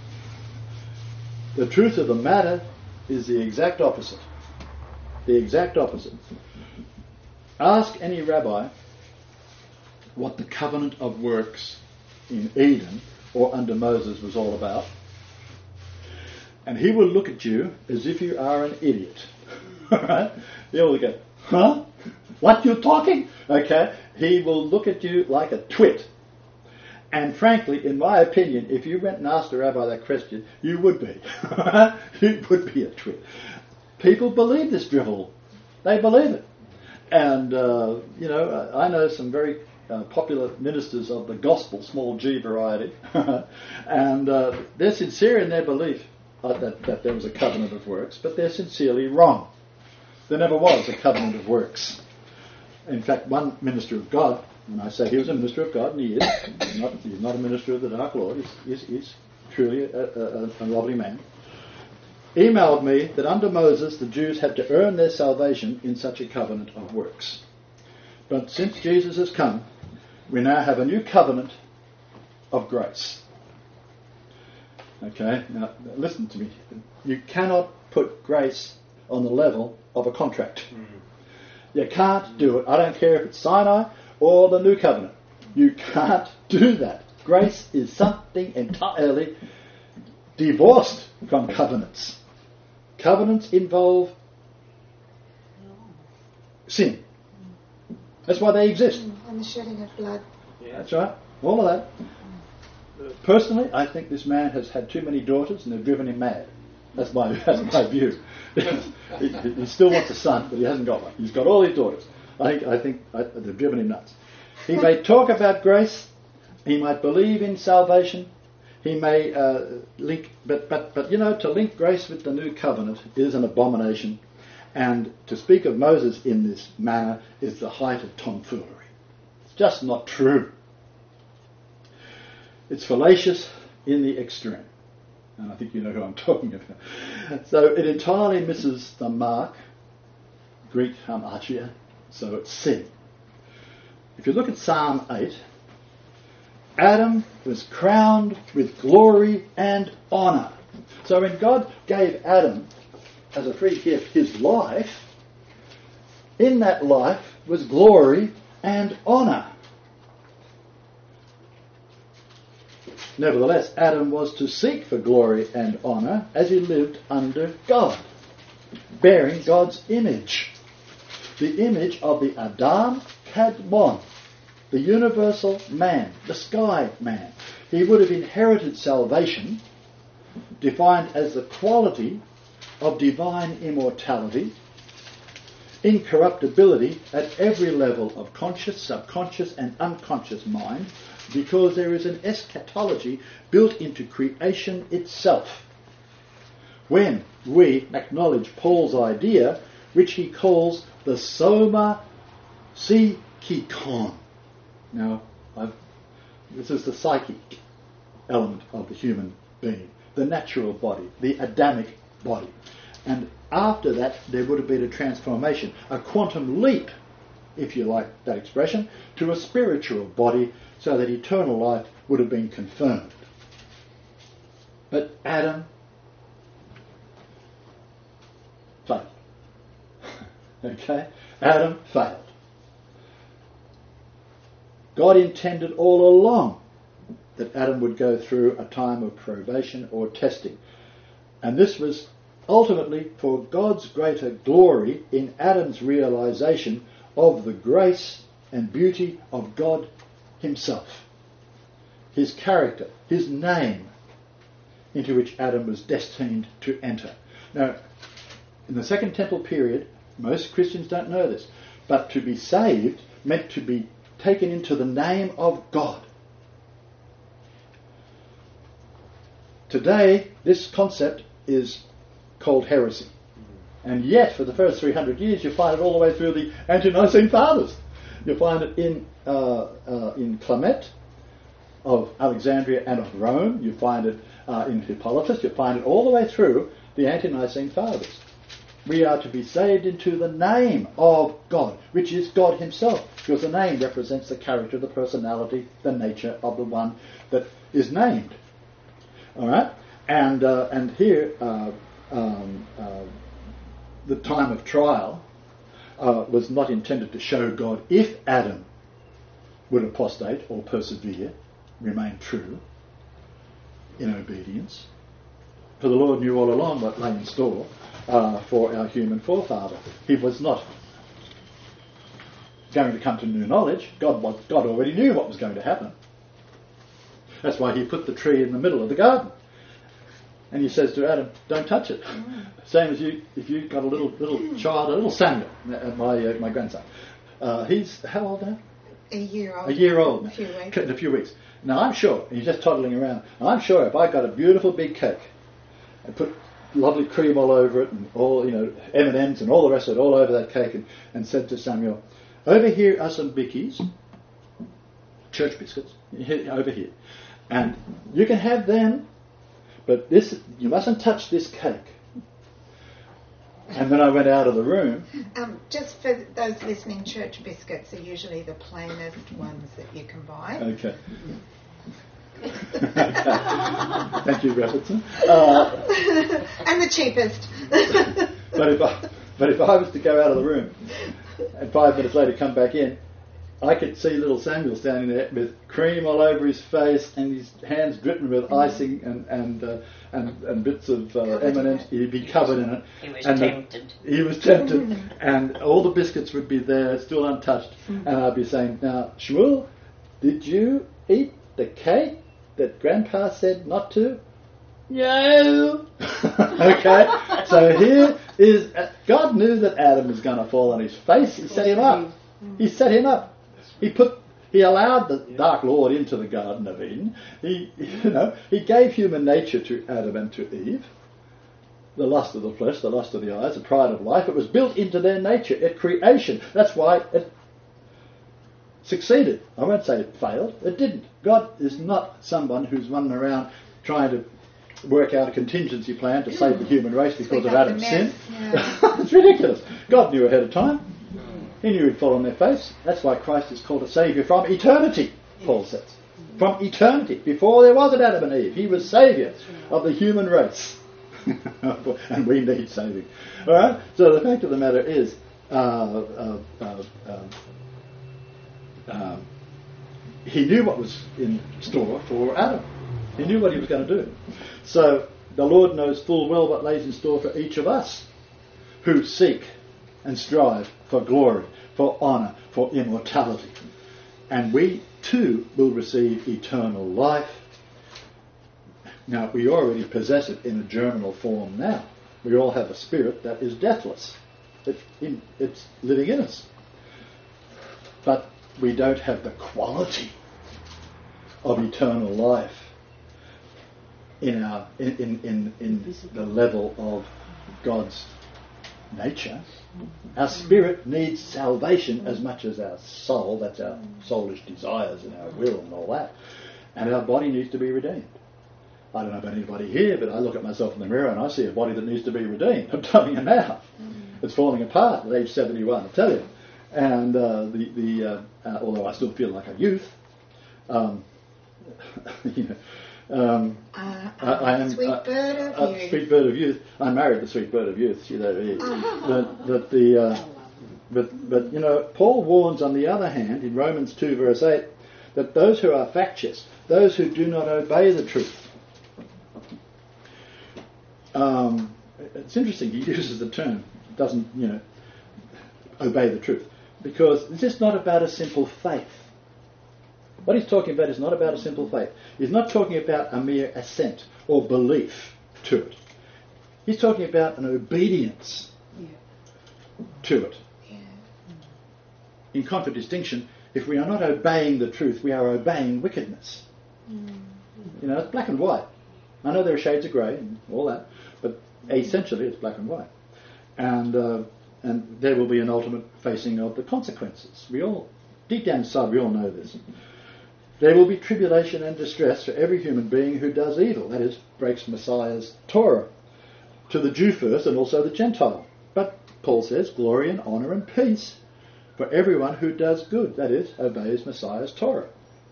The truth of the matter is the exact opposite. The exact opposite. Ask any rabbi what the covenant of works in Eden or under Moses was all about, and he will look at you as if you are an idiot. Alright? He will go, huh? What you talking? Okay? He will look at you like a twit. And frankly, in my opinion, if you went and asked a rabbi that question, you would be. You would be a twit. People believe this drivel. They believe it. And, uh, you know, I know some very uh, popular ministers of the gospel, small g variety, and uh, they're sincere in their belief uh, that, that there was a covenant of works, but they're sincerely wrong. There never was a covenant of works. In fact, one minister of God, and I say he was a minister of God, and he is, he's not, he's not a minister of the Dark Lord, he's, he's, he's truly a, a, a lovely man, emailed me that under Moses the Jews had to earn their salvation in such a covenant of works. But since Jesus has come, we now have a new covenant of grace. Okay, now listen to me. You cannot put grace on the level of a contract. Mm. You can't do it. I don't care if it's Sinai or the New Covenant. You can't do that. Grace is something entirely divorced from covenants. Covenants involve sin. That's why they exist.
And the shedding of blood.
Yeah. That's right. All of that. Personally, I think this man has had too many daughters and they've driven him mad. That's my that's my view. he, he still wants a son, but he hasn't got one. He's got all his daughters. I think I think I, they've driven him nuts. He may talk about grace. He might believe in salvation. He may uh, link, but but but you know, to link grace with the new covenant is an abomination, and to speak of Moses in this manner is the height of tomfoolery. It's just not true. It's fallacious in the extreme. And I think you know who I'm talking about. So it entirely misses the mark, Greek hamartia, so it's sin. If you look at Psalm eight, Adam was crowned with glory and honour. So when God gave Adam as a free gift his life, in that life was glory and honour. Nevertheless, Adam was to seek for glory and honour as he lived under God, bearing God's image. The image of the Adam Kadmon, the universal man, the sky man. He would have inherited salvation, defined as the quality of divine immortality, incorruptibility at every level of conscious, subconscious and unconscious mind, because there is an eschatology built into creation itself. When we acknowledge Paul's idea, which he calls the soma psychikon. Now, I've, this is the psychic element of the human being, the natural body, the Adamic body. And after that, there would have been a transformation, a quantum leap, if you like that expression, to a spiritual body, so that eternal life would have been confirmed. But Adam failed. Okay? Adam failed. God intended all along that Adam would go through a time of probation or testing. And this was ultimately for God's greater glory in Adam's realization of the grace and beauty of God himself, his character, his name, into which Adam was destined to enter. Now, in the Second Temple period, most Christians don't know this, but to be saved meant to be taken into the name of God. Today, this concept is called heresy. And yet, for the first three hundred years, you find it all the way through the Ante-Nicene Fathers. You find it in uh, uh, in Clement of Alexandria and of Rome. You find it uh, in Hippolytus. You find it all the way through the Ante-Nicene Fathers. We are to be saved into the name of God, which is God himself, because the name represents the character, the personality, the nature of the one that is named. All right? And, uh, and here, uh, um, uh, the time of trial uh, was not intended to show God if Adam would apostate or persevere, remain true in obedience. For the Lord knew all along what lay in store uh, for our human forefather. He was not going to come to new knowledge. God, God already knew what was going to happen. That's why he put the tree in the middle of the garden. And he says to Adam, don't touch it. Mm. Same as you, if you've got a little little child, a little Samuel, my uh, my grandson. Uh, he's how old now?
A year old.
A year old now.
A few weeks.
In a few weeks. Now I'm sure, he's just toddling around, I'm sure if I got a beautiful big cake and put lovely cream all over it and all, you know, M and M's and all the rest of it all over that cake and, and said to Samuel, over here are some bickies, church biscuits, over here. And you can have them, but this, you mustn't touch this cake. And then I went out of the room.
Um, just for those listening, church biscuits are usually the plainest ones that you can buy.
Okay. Okay. Thank you, Robertson. Uh,
and the cheapest.
but if I, but if I was to go out of the room and five minutes later come back in, I could see little Samuel standing there with cream all over his face and his hands dripping with icing and and uh, and, and bits of uh, M and M's. He'd be covered in it.
He was
and
tempted.
The, he was tempted, and all the biscuits would be there, still untouched. And I'd be saying, "Now, Shmuel, did you eat the cake that Grandpa said not to?" No. Okay. So here is uh, God knew that Adam was going to fall on his face. He set him up. He set him up. He put, he allowed the Dark Lord into the Garden of Eden. He, you know, he gave human nature to Adam and to Eve. The lust of the flesh, the lust of the eyes, the pride of life. It was built into their nature at creation. That's why it succeeded. I won't say it failed. It didn't. God is not someone who's running around trying to work out a contingency plan to save the human race because of Adam's sin. Yeah. It's ridiculous. God knew ahead of time. He knew he'd fall on their face. That's why Christ is called a Saviour from eternity, Paul says. From eternity. Before there was an Adam and Eve, he was Saviour of the human race. And we need saving. All right? So the fact of the matter is, uh, uh, uh, uh, uh, he knew what was in store for Adam. He knew what he was going to do. So the Lord knows full well what lays in store for each of us who seek and strive for glory, for honour, for immortality. And we too will receive eternal life. Now, we already possess it in a germinal form now. We all have a spirit that is deathless. It, in, it's living in us. But we don't have the quality of eternal life in our in, in, in, in the level of God's nature. Our spirit needs salvation as much as our soul. That's our soulish desires and our will and all that. And our body needs to be redeemed. I don't know about anybody here, but I look at myself in the mirror and I see a body that needs to be redeemed. I'm telling you now. It's falling apart at age seventy-one, I tell you. And uh, the, the uh, uh, although I still feel like a youth, um, you know, Um,
uh,
I, I am
sweet
uh,
bird of
uh,
youth.
Sweet bird of youth. I married the sweet bird of youth. You know, but, but the uh, but but you know, Paul warns on the other hand in Romans two verse eight that those who are factious, those who do not obey the truth. Um, it's interesting. He uses the term doesn't you know obey the truth because it's just not about a simple faith. What he's talking about is not about a simple faith. He's not talking about a mere assent or belief to it. He's talking about an obedience yeah. to it. Yeah. In contradistinction, if we are not obeying the truth, we are obeying wickedness. Mm. You know, it's black and white. I know there are shades of grey and all that, but essentially it's black and white. And uh, and there will be an ultimate facing of the consequences. We all, deep down inside, we all know this. There will be tribulation and distress for every human being who does evil, that is, breaks Messiah's Torah, to the Jew first and also the Gentile. But Paul says glory and honour and peace for everyone who does good, that is, obeys Messiah's Torah.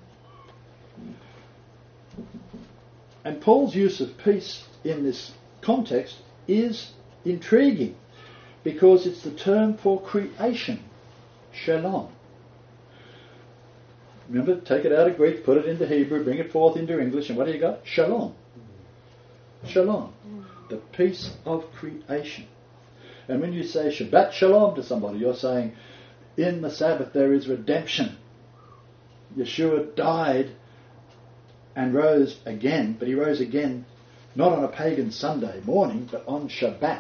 And Paul's use of peace in this context is intriguing because it's the term for creation, shalom. Remember, take it out of Greek, put it into Hebrew, bring it forth into English, and what do you got? Shalom. Shalom. The peace of creation. And when you say Shabbat Shalom to somebody, you're saying, in the Sabbath there is redemption. Yeshua died and rose again, but he rose again not on a pagan Sunday morning, but on Shabbat.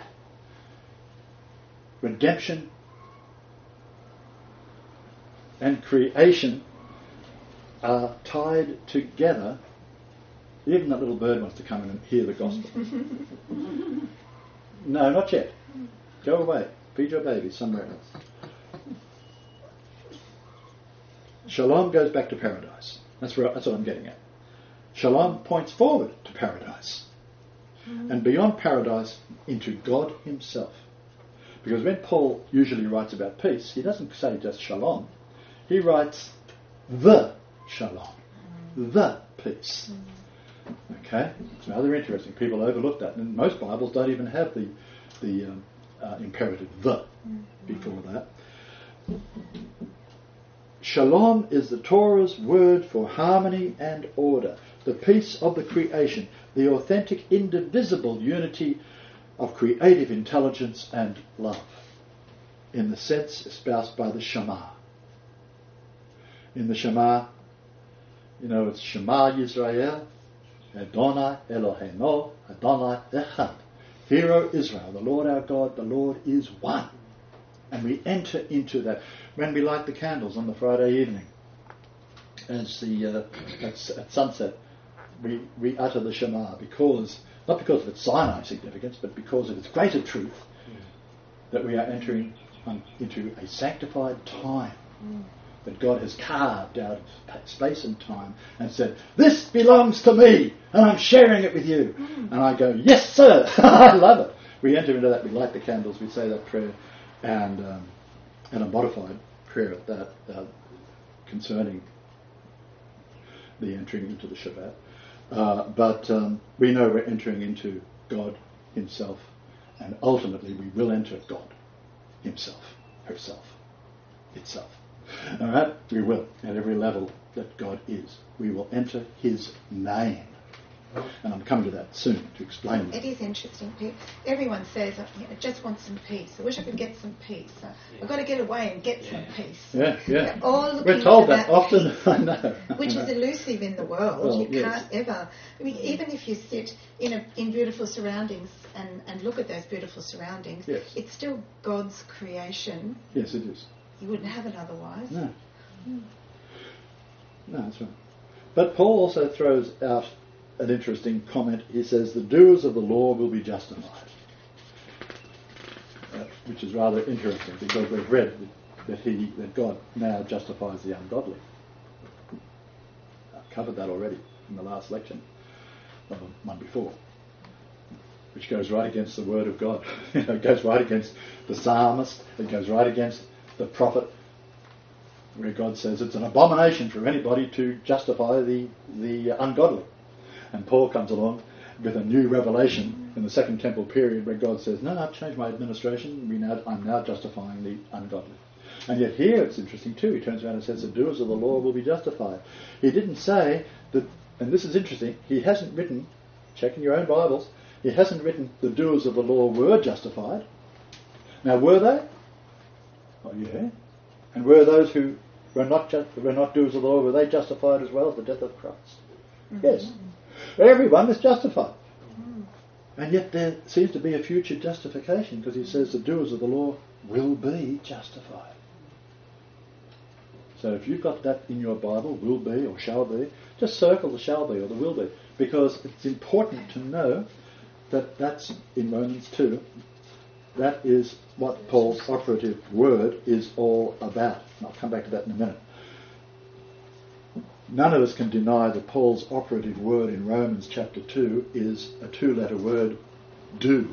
Redemption and creation are tied together. Even that little bird wants to come in and hear the gospel. No, not yet. Go away. Feed your baby somewhere else. Shalom goes back to paradise. That's where, that's what I'm getting at. Shalom points forward to paradise. Mm-hmm. And beyond paradise into God himself. Because when Paul usually writes about peace, he doesn't say just shalom. He writes the shalom, the peace. Okay, it's rather interesting. People overlook that, and most Bibles don't even have the the um, uh, imperative the before that. Shalom is the Torah's word for harmony and order, the peace of the creation, the authentic, indivisible unity of creative intelligence and love, in the sense espoused by the Shema. In the Shema, you know, it's Shema Yisrael, Adonai Eloheinu, Adonai Echad. Hear, O Israel, the Lord our God, the Lord is one. And we enter into that. When we light the candles on the Friday evening, as the uh, at, at sunset, we, we utter the Shema because, not because of its Sinai significance, but because of its greater truth, mm. that we are entering um, into a sanctified time mm. that God has carved out of space and time and said, this belongs to me and I'm sharing it with you. Mm. And I go, yes sir, I love it. We enter into that, we light the candles, we say that prayer, and um, and a modified prayer at that uh, concerning the entering into the Shabbat. Uh, but um, we know we're entering into God himself, and ultimately we will enter God himself, herself, itself. All right? We will, at every level that God is. We will enter his name. And I'm coming to that soon to explain that.
It is interesting. Everyone says, you know, I just want some peace. I wish I could get some peace. I've got to get away and get yeah. some peace.
Yeah, yeah.
They're all looking
We're told
for
that, that often, I know.
Which is elusive in the world.
Well,
you
yes.
can't ever... I mean, even if you sit in a, in beautiful surroundings and, and look at those beautiful surroundings,
yes.
it's still God's creation.
Yes, it is.
You wouldn't have it otherwise.
No. Mm. No, that's right. But Paul also throws out an interesting comment. He says, the doers of the law will be justified. Uh, which is rather interesting because we've read that he, that God now justifies the ungodly. I've covered that already in the last lecture, or the one before, which goes right against the word of God. You know, it goes right against the psalmist, it goes right against the prophet, where God says it's an abomination for anybody to justify the, the ungodly. And Paul comes along with a new revelation in the Second Temple period where God says, no, no, I've changed my administration. We now, I'm now justifying the ungodly. And yet here it's interesting too. He turns around and says the doers of the law will be justified. He didn't say that, and this is interesting, he hasn't written, check in your own Bibles, he hasn't written the doers of the law were justified. Now were they? Oh yeah. And were those who were not, ju- were not doers of the law, were they justified as well as the death of Christ? Mm-hmm. Yes. Everyone is justified. Mm. And yet there seems to be a future justification because he says the doers of the law will be justified. So if you've got that in your Bible, will be or shall be, just circle the shall be or the will be, because it's important to know that that's in Romans two. That is what Paul's operative word is all about. And I'll come back to that in a minute. None of us can deny that Paul's operative word in Romans chapter two is a two-letter word, do.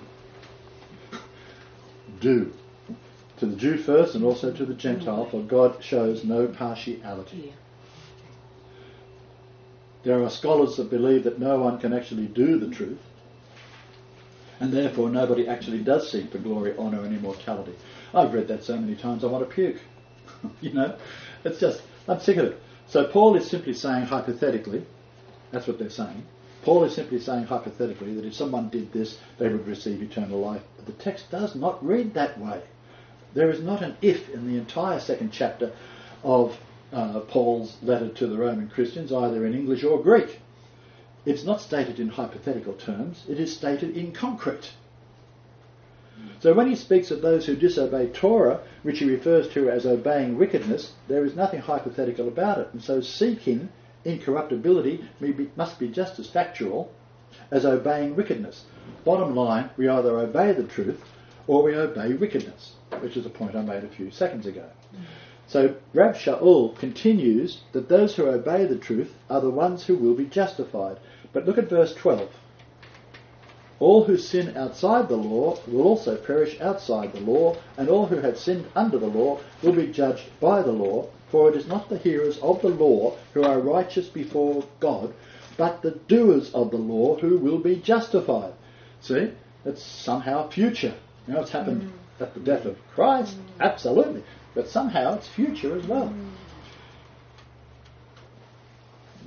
Do. To the Jew first and also to the Gentile, for God shows no partiality. There are scholars that believe that no one can actually do the truth, and therefore nobody actually does seek for glory, honour and immortality. I've read that so many times I want to puke. You know, it's just, I'm sick of it. So Paul is simply saying hypothetically, that's what they're saying, Paul is simply saying hypothetically that if someone did this, they would receive eternal life. But the text does not read that way. There is not an if in the entire second chapter of uh, Paul's letter to the Roman Christians, either in English or Greek. It's not stated in hypothetical terms, it is stated in concrete. So when he speaks of those who disobey Torah, which he refers to as obeying wickedness, there is nothing hypothetical about it. And so seeking incorruptibility may be, must be just as factual as obeying wickedness. Bottom line, we either obey the truth or we obey wickedness, which is a point I made a few seconds ago. Mm-hmm. So Rav Shaul continues that those who obey the truth are the ones who will be justified. But look at verse twelve. All who sin outside the law will also perish outside the law, and all who have sinned under the law will be judged by the law, for it is not the hearers of the law who are righteous before God, but the doers of the law who will be justified. See, it's somehow future. You know, it's happened mm. at the death of Christ, mm. absolutely, but somehow it's future as well. Mm.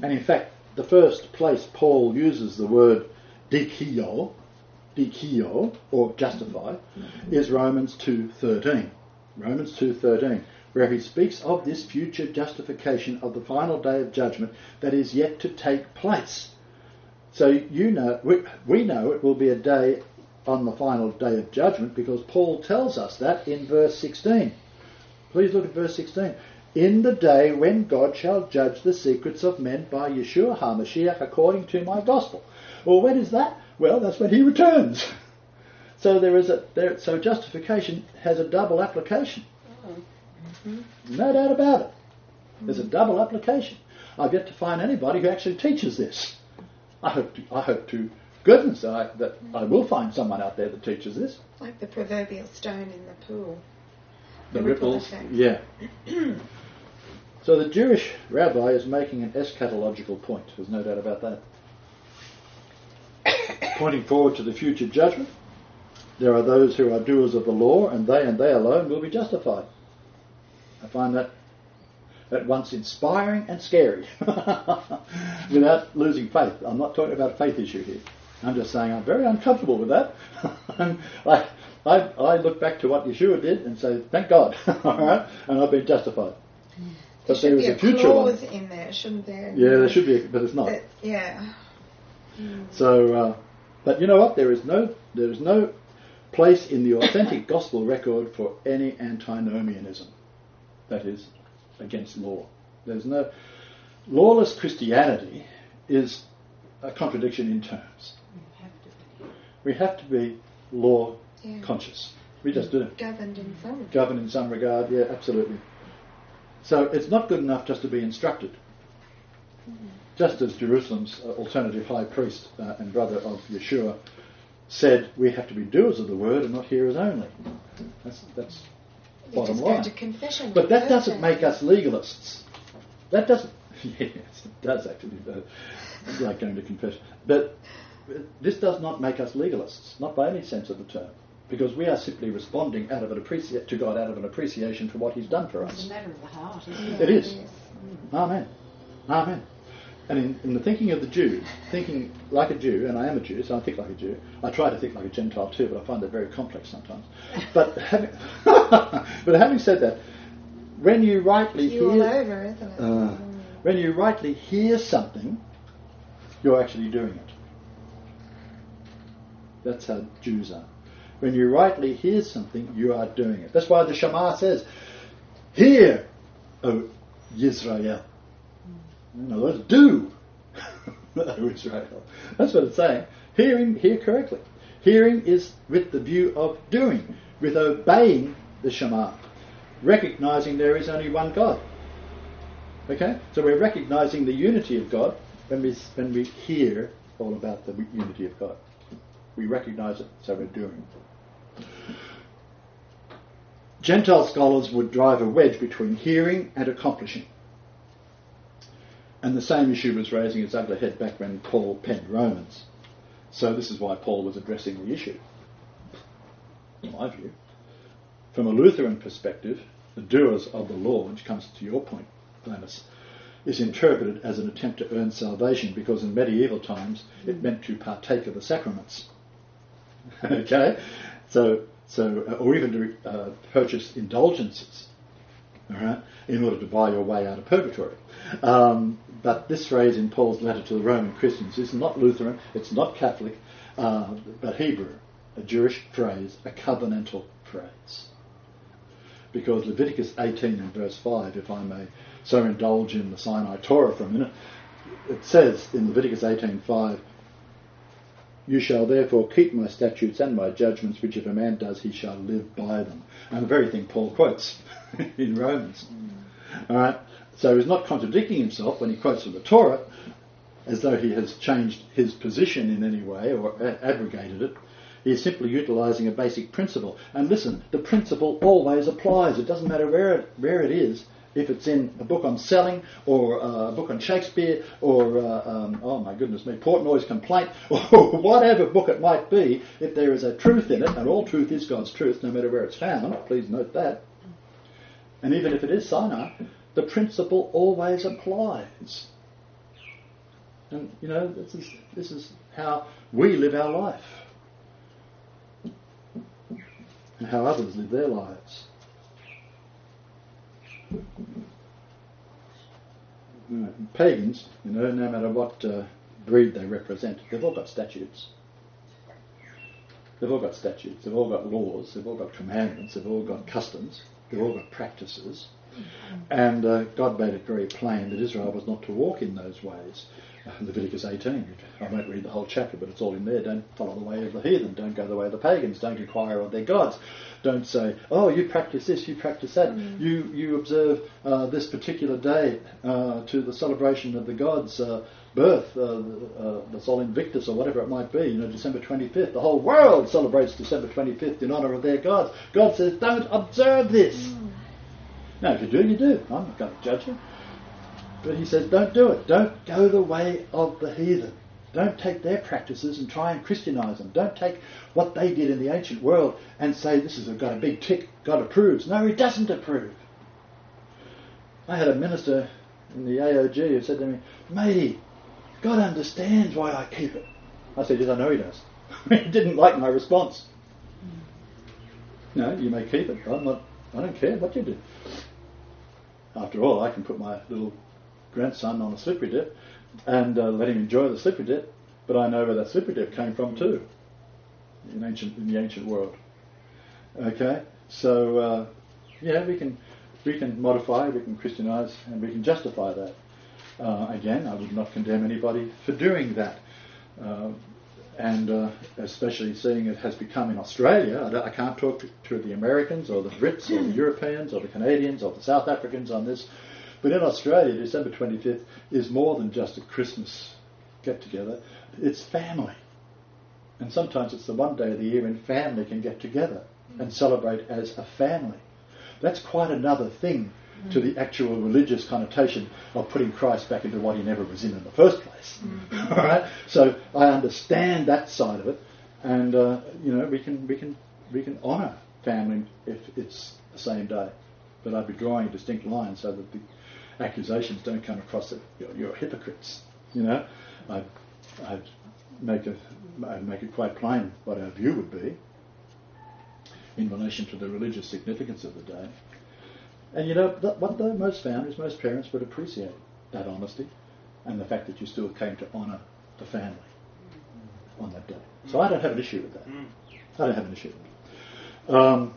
And in fact, the first place Paul uses the word dikio, dikio, or justify, is Romans two thirteen. Romans two thirteen, where he speaks of this future justification of the final day of judgment that is yet to take place. So you know, we, we know it will be a day on the final day of judgment because Paul tells us that in verse sixteen. Please look at verse sixteen. In the day when God shall judge the secrets of men by Yeshua HaMashiach according to my gospel. Well, when is that? Well, that's when he returns. So there is a there, so justification has a double application. Mm-hmm. No doubt about it. There's a double application. I've yet to find anybody who actually teaches this. I hope to, I hope to goodness I, that I will find someone out there that teaches this.
Like the proverbial stone in the pool.
The,
the
ripples,
ripple
yeah. So the Jewish rabbi is making an eschatological point. There's no doubt about that. Pointing forward to the future judgment, there are those who are doers of the law, and they and they alone will be justified. I find that at once inspiring and scary, without losing faith. I'm not talking about a faith issue here. I'm just saying I'm very uncomfortable with that. I, I, I look back to what Yeshua did and say, thank God, all right, and I've been justified.
There
But
should
there
be
is
a
a future
clause
one.
in there, shouldn't there?
Yeah, there should be, but it's not.
That, yeah.
So, uh, but you know what? There is no, there is no place in the authentic gospel record for any antinomianism. That is, against law. There's no lawless Christianity is a contradiction in terms. We have to be law yeah. conscious. We just do.
Governed in some.
Governed in some regard, yeah, absolutely. So it's not good enough just to be instructed. Mm-hmm. Just as Jerusalem's uh, alternative high priest uh, and brother of Yeshua said, we have to be doers of the word and not hearers only. That's that's
you
bottom
just
line.
go to confession.
But that doesn't make us legalists. That doesn't. Yes, it does actually. Uh, it's like going to confession. But this does not make us legalists, not by any sense of the term, because we are simply responding out of an appreci- to God out of an appreciation for what He's done for us.
It's a matter of the heart, isn't it?
It is. Amen. Amen. And in, in the thinking of the Jew, thinking like a Jew, and I am a Jew, so I think like a Jew. I try to think like a Gentile too, but I find that very complex sometimes. But having, but having said that, when you rightly
it's you
hear,
all over, isn't it?
Uh, when you rightly hear something, you're actually doing it. That's how Jews are. When you rightly hear something, you are doing it. That's why the Shema says, "Hear, O Yisrael." In other words, do, O Israel. That's what it's saying. Hearing, hear correctly. Hearing is with the view of doing, with obeying the Shema, recognizing there is only one God. Okay, so we're recognizing the unity of God when we when we hear all about the unity of God. We recognize it, so we're doing it. Gentile scholars would drive a wedge between hearing and accomplishing. And the same issue was raising its ugly head back when Paul penned Romans. So this is why Paul was addressing the issue, in my view. From a Lutheran perspective, the doers of the law, which comes to your point, Gladys, is interpreted as an attempt to earn salvation because in medieval times it meant to partake of the sacraments. Okay? So, so or even to uh, purchase indulgences, all right, in order to buy your way out of purgatory. Um, but this phrase in Paul's letter to the Roman Christians is not Lutheran, it's not Catholic, uh, but Hebrew, a Jewish phrase, a covenantal phrase. Because Leviticus eighteen and verse five, if I may so indulge in the Sinai Torah for a minute, it says in Leviticus eighteen five, "You shall therefore keep my statutes and my judgments, which if a man does, he shall live by them." And the very thing Paul quotes in Romans. Mm. All right. So he's not contradicting himself when he quotes from the Torah, as though he has changed his position in any way or abrogated it. He's simply utilising a basic principle. And listen, the principle always applies. It doesn't matter where it, where it is. If it's in a book on selling, or uh, a book on Shakespeare, or, uh, um, oh my goodness me, Portnoy's Complaint, or whatever book it might be, if there is a truth in it, and all truth is God's truth, no matter where it's found, please note that, and even if it is Sinai, the principle always applies. And, you know, this is, this is how we live our life. And how others live their lives. Right. Pagans, you know, no matter what uh, breed they represent, they've all got statutes. They've all got statutes, they've all got laws, they've all got commandments, they've all got customs, they've all got practices. And uh, God made it very plain that Israel was not to walk in those ways. Uh, Leviticus eighteen, I won't read the whole chapter, but it's all in there. Don't follow the way of the heathen, don't go the way of the pagans, don't inquire of their gods. Don't say, oh, you practice this, you practice that. Mm. You you observe uh, this particular day uh, to the celebration of the gods' uh, birth, uh, uh, the Sol Invictus or whatever it might be, you know, December twenty-fifth. The whole world celebrates December twenty-fifth in honour of their gods. God says, don't observe this. Mm. Now, if you do, you do. I'm not going to judge you. But he says, don't do it. Don't go the way of the heathen. Don't take their practices and try and Christianise them. Don't take what they did in the ancient world and say, this has got a big tick, God approves. No, he doesn't approve. I had a minister in the A O G who said to me, matey, God understands why I keep it. I said, yes, I know he does. He didn't like my response. No, you may keep it. I'm not, I don't care what you do. After all, I can put my little grandson on a slippery dip and uh, let him enjoy the slippery dip, but I know where that slippery dip came from too, in ancient in the ancient world. Okay, so uh, yeah, we can we can modify, we can Christianise, and we can justify that. Uh, again, I would not condemn anybody for doing that, uh, and uh, especially seeing it has become in Australia. I, don't, I can't talk to, to the Americans or the Brits or the Europeans or the Canadians or the South Africans on this. But in Australia, December twenty-fifth is more than just a Christmas get-together. It's family. And sometimes it's the one day of the year when family can get together and celebrate as a family. That's quite another thing to the actual religious connotation of putting Christ back into what he never was in in the first place. Mm-hmm. All right? So I understand that side of it, and uh, you know, we can we can we can honour family if it's the same day. But I'd be drawing a distinct line so that the accusations don't come across that you're, you're hypocrites. You know, I'd, I'd make it I'd make it quite plain what our view would be in relation to the religious significance of the day. And you know, th- what the most families, most parents would appreciate that honesty and the fact that you still came to honour the family on that day. So I don't have an issue with that. I don't have an issue with that. Um,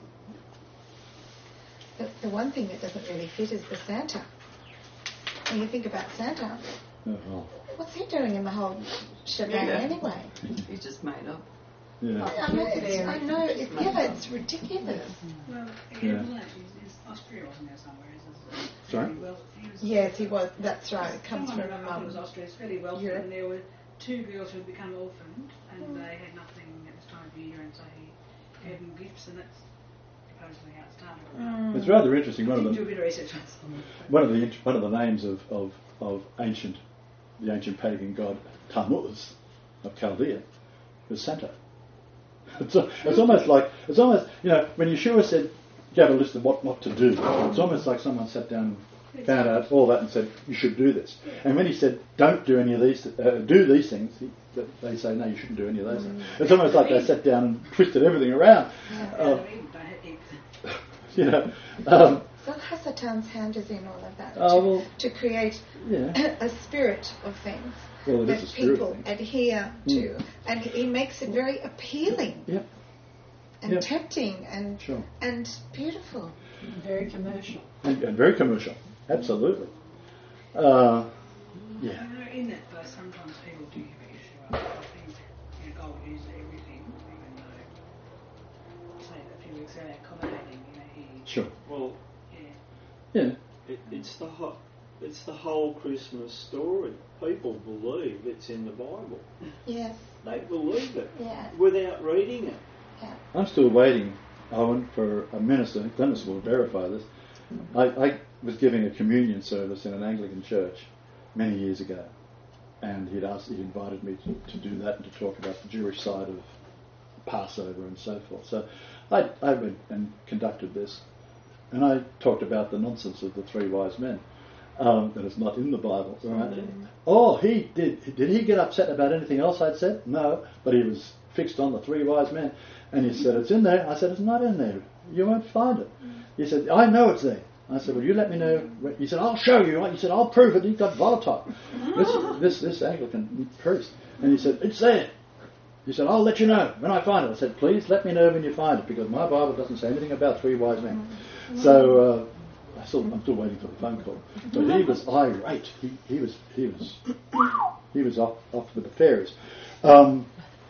the, the one thing that doesn't really fit is the Santa. When you think about Santa,
oh.
what's he doing in the whole shebang
yeah.
anyway?
He's just made up.
Yeah.
I, I know, it's, I know it, yeah, it's ridiculous.
Well,
yeah.
Austria wasn't there somewhere, isn't it?
Sorry?
Well, he was,
yes, he was. That's right. It comes
from
from
um,
um,
was Austria. It's fairly well,
Europe.
and there were two girls who had become orphaned, and mm. they had nothing at this time of year, and so he gave them gifts, and that's supposedly how it started.
Mm. It's rather interesting. One of the
do a bit of research on
one of the one of the names of, of, of ancient the ancient pagan god Tammuz of Chaldea was Santa. It's, a, it's almost like it's almost you know when Yeshua said you have a list of what not to do. It's almost like someone sat down, found out all that, and said you should do this. And when he said don't do any of these, uh, do these things, he, they say no, you shouldn't do any of those things. It's almost like they sat down and twisted everything around. Uh, you know. Um,
so Hasatan's hand is in all of that
uh,
to,
well,
to create
yeah.
a spirit of things
well,
that people
thing.
adhere to,
mm.
and he makes it very appealing
yep.
and
yep.
tempting and
sure.
and beautiful.
And very commercial.
And, and very commercial, absolutely. Uh, yeah.
You know, in that though, sometimes people do have an issue. I think you know, God is everything, even though, say, a few weeks ago, accommodating, you know, he...
Sure.
Well,
yeah. yeah.
It, it's the ho- it's the whole Christmas story. People believe it's in the Bible.
Yes.
They believe it
yeah.
without reading it.
Yeah.
I'm still waiting, Owen, for a minister. Glennis will verify this. I, I was giving a communion service in an Anglican church many years ago, and he'd asked, he invited me to, to do that and to talk about the Jewish side of Passover and so forth. So I, I went and conducted this, and I talked about the nonsense of the three wise men. um, that is not in the Bible. Right? Mm. Oh, he did. Did he get upset about anything else I'd said? No, but he was fixed on the three wise men. And he said, it's in there. I said, it's not in there. You won't find it. He said, I know it's there. I said, well, you let me know. He said, I'll show you. He said, I'll prove it. He got volatile. This, this, this Anglican priest. And he said, it's there. He said, I'll let you know when I find it. I said, please let me know when you find it, because my Bible doesn't say anything about three wise men. So uh, I still, I'm still waiting for the phone call. But he was irate. He, he was he was he was off off with the fairies. Um,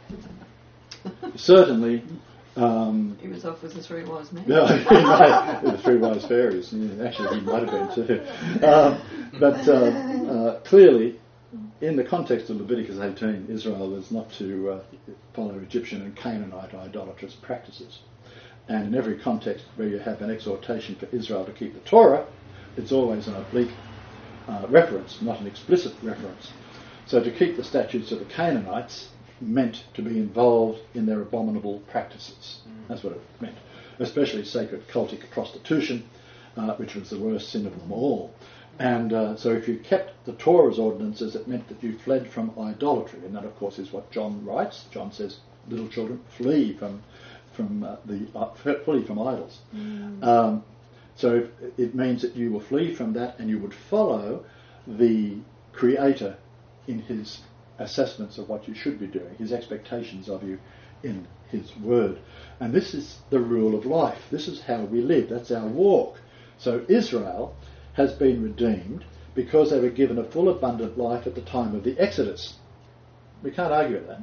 certainly. Um,
he was off with the three wise men.
No, he might, the three wise fairies. Actually, he might have been too. Um, but uh, uh, clearly, in the context of Leviticus eighteen, Israel was not to uh, follow Egyptian and Canaanite idolatrous practices. And in every context where you have an exhortation for Israel to keep the Torah, it's always an oblique uh, reference, not an explicit reference. So to keep the statutes of the Canaanites meant to be involved in their abominable practices. Mm. That's what it meant. Especially sacred cultic prostitution, uh, which was the worst sin of them all. And uh, so if you kept the Torah's ordinances, it meant that you fled from idolatry. And that, of course, is what John writes. John says, little children, flee from from uh, the uh, flee from idols. Mm. Um, so if, it means that you will flee from that and you would follow the Creator in his assessments of what you should be doing, his expectations of you in his word. And this is the rule of life. This is how we live. That's our walk. So Israel has been redeemed because they were given a full abundant life at the time of the Exodus. We can't argue with that.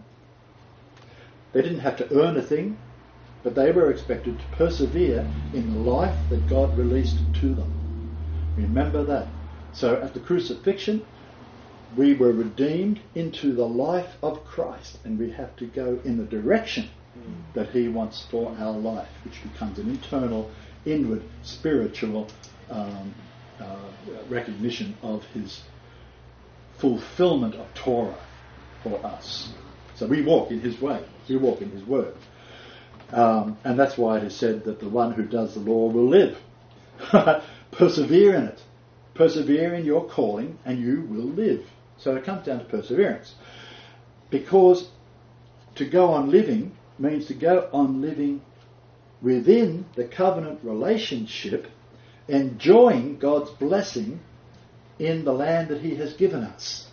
They didn't have to earn a thing, but they were expected to persevere in the life that God released to them. Remember that. So at the crucifixion, we were redeemed into the life of Christ, and we have to go in the direction mm. that he wants for our life, which becomes an internal, inward, spiritual um, uh, recognition of his fulfillment of Torah for us. So we walk in his way, we walk in his word. Um, and that's why it is said that the one who does the law will live. Persevere in it. Persevere in your calling and you will live. So it comes down to perseverance. Because to go on living means to go on living within the covenant relationship, enjoying God's blessing in the land that he has given us.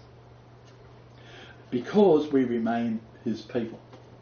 Because we remain his people.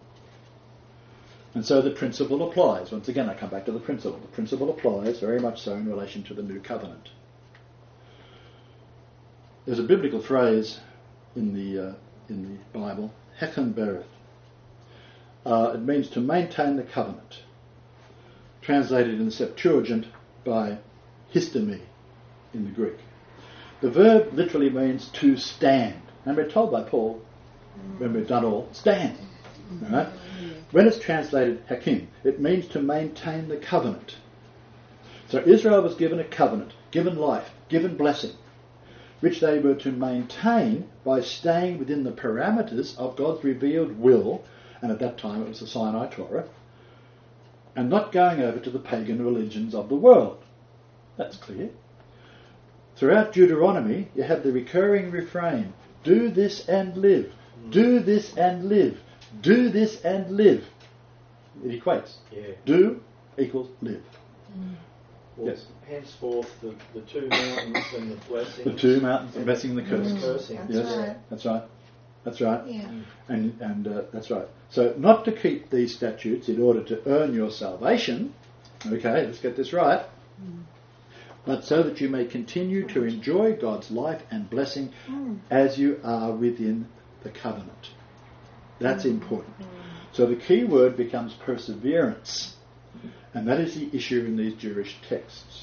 And so the principle applies. Once again, I come back to the principle. The principle applies very much so in relation to the new covenant. There's a biblical phrase in the uh, in the Bible, heken bereth. Uh, it means to maintain the covenant. Translated in the Septuagint by histemi in the Greek. The verb literally means to stand. And we're told by Paul, when we've done all, stand. All right? When it's translated hakim, it means to maintain the covenant. So Israel was given a covenant, given life, given blessing, which they were to maintain by staying within the parameters of God's revealed will, and at that time it was the Sinai Torah, and not going over to the pagan religions of the world. That's clear. Throughout Deuteronomy, you have the recurring refrain, do this and live, do this and live, do this and live. It equates.
Yeah.
Do equals live.
Mm. Well, yes. Henceforth, the, the two mountains and the blessings.
The two mountains, the blessing and the curse.
Mm. Cursing.
That's
yes,
right.
that's right. That's right.
Yeah.
And and uh, that's right. So not to keep these statutes in order to earn your salvation. Okay, let's get this right. Mm. But so that you may continue to enjoy God's life and blessing mm. as you are within the covenant. That's mm. important. Mm. So the key word becomes perseverance. And that is the issue in these Jewish texts.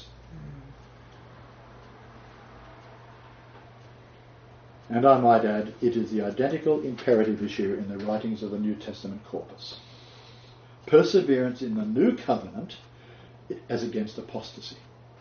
And I might add, it is the identical imperative issue in the writings of the New Testament corpus. Perseverance in the new covenant as against apostasy.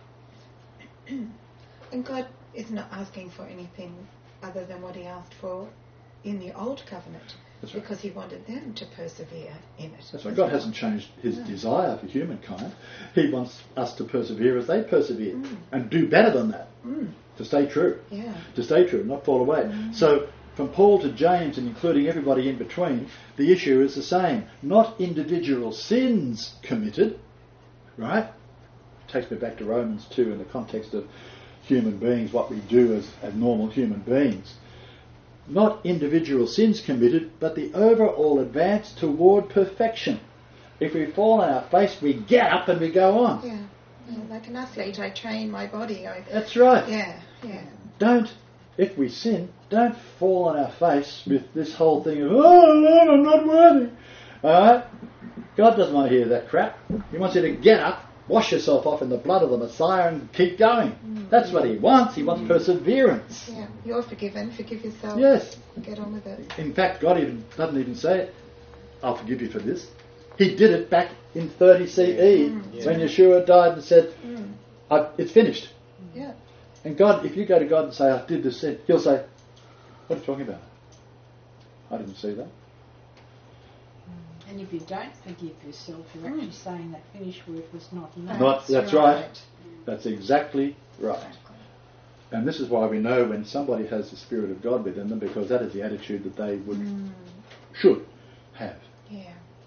And God is not asking for anything other than what he asked for in the old covenant.
That's right.
because he wanted them to persevere in it.
That's right. God hasn't changed his
No.
desire for humankind. He wants us to persevere as they persevere
Mm.
and do better than that,
Mm.
to stay true,
Yeah.
to stay true, not fall away.
Mm.
So from Paul to James and including everybody in between, the issue is the same. Not individual sins committed, right? Takes me back to Romans two in the context of human beings, what we do as, as normal human beings. Not individual sins committed, but the overall advance toward perfection. If we fall on our face, we get up and we go on.
Yeah. Yeah, like an athlete, I train my body. I,
That's right.
yeah, yeah.
Don't, if we sin, don't fall on our face with this whole thing of, oh Lord, I'm not worthy. Alright? God doesn't want to hear that crap. He wants you to get up, wash yourself off in the blood of the Messiah and keep going.
Mm.
That's what he wants. He wants perseverance.
Yeah, you're forgiven. Forgive yourself.
Yes.
Get on with it.
In fact, God even doesn't even say it, I'll forgive you for this. He did it back in thirty C E
Mm.
Yeah.
when Yeshua died and said,
Mm.
I, it's finished.
Yeah.
And God, if you go to God and say, I did this sin, he'll say, what are you talking about? I didn't see that.
And if you don't forgive yourself, you're
Mm.
actually saying that finished work was not enough.
Not, that's right. That's exactly right.
Exactly.
And this is why we know when somebody has the Spirit of God within them, because that is the attitude that they would
Mm.
should have.
Yeah.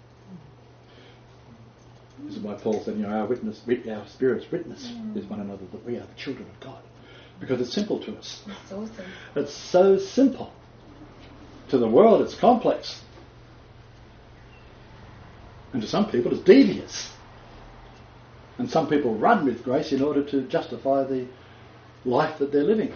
This is why Paul said, you know, our witness, our Spirit's witness
Mm.
is one another that we are the children of God. Because it's simple to us.
That's awesome.
It's so simple. To the world, it's complex. And to some people, it's devious. And some people run with grace in order to justify the life that they're living.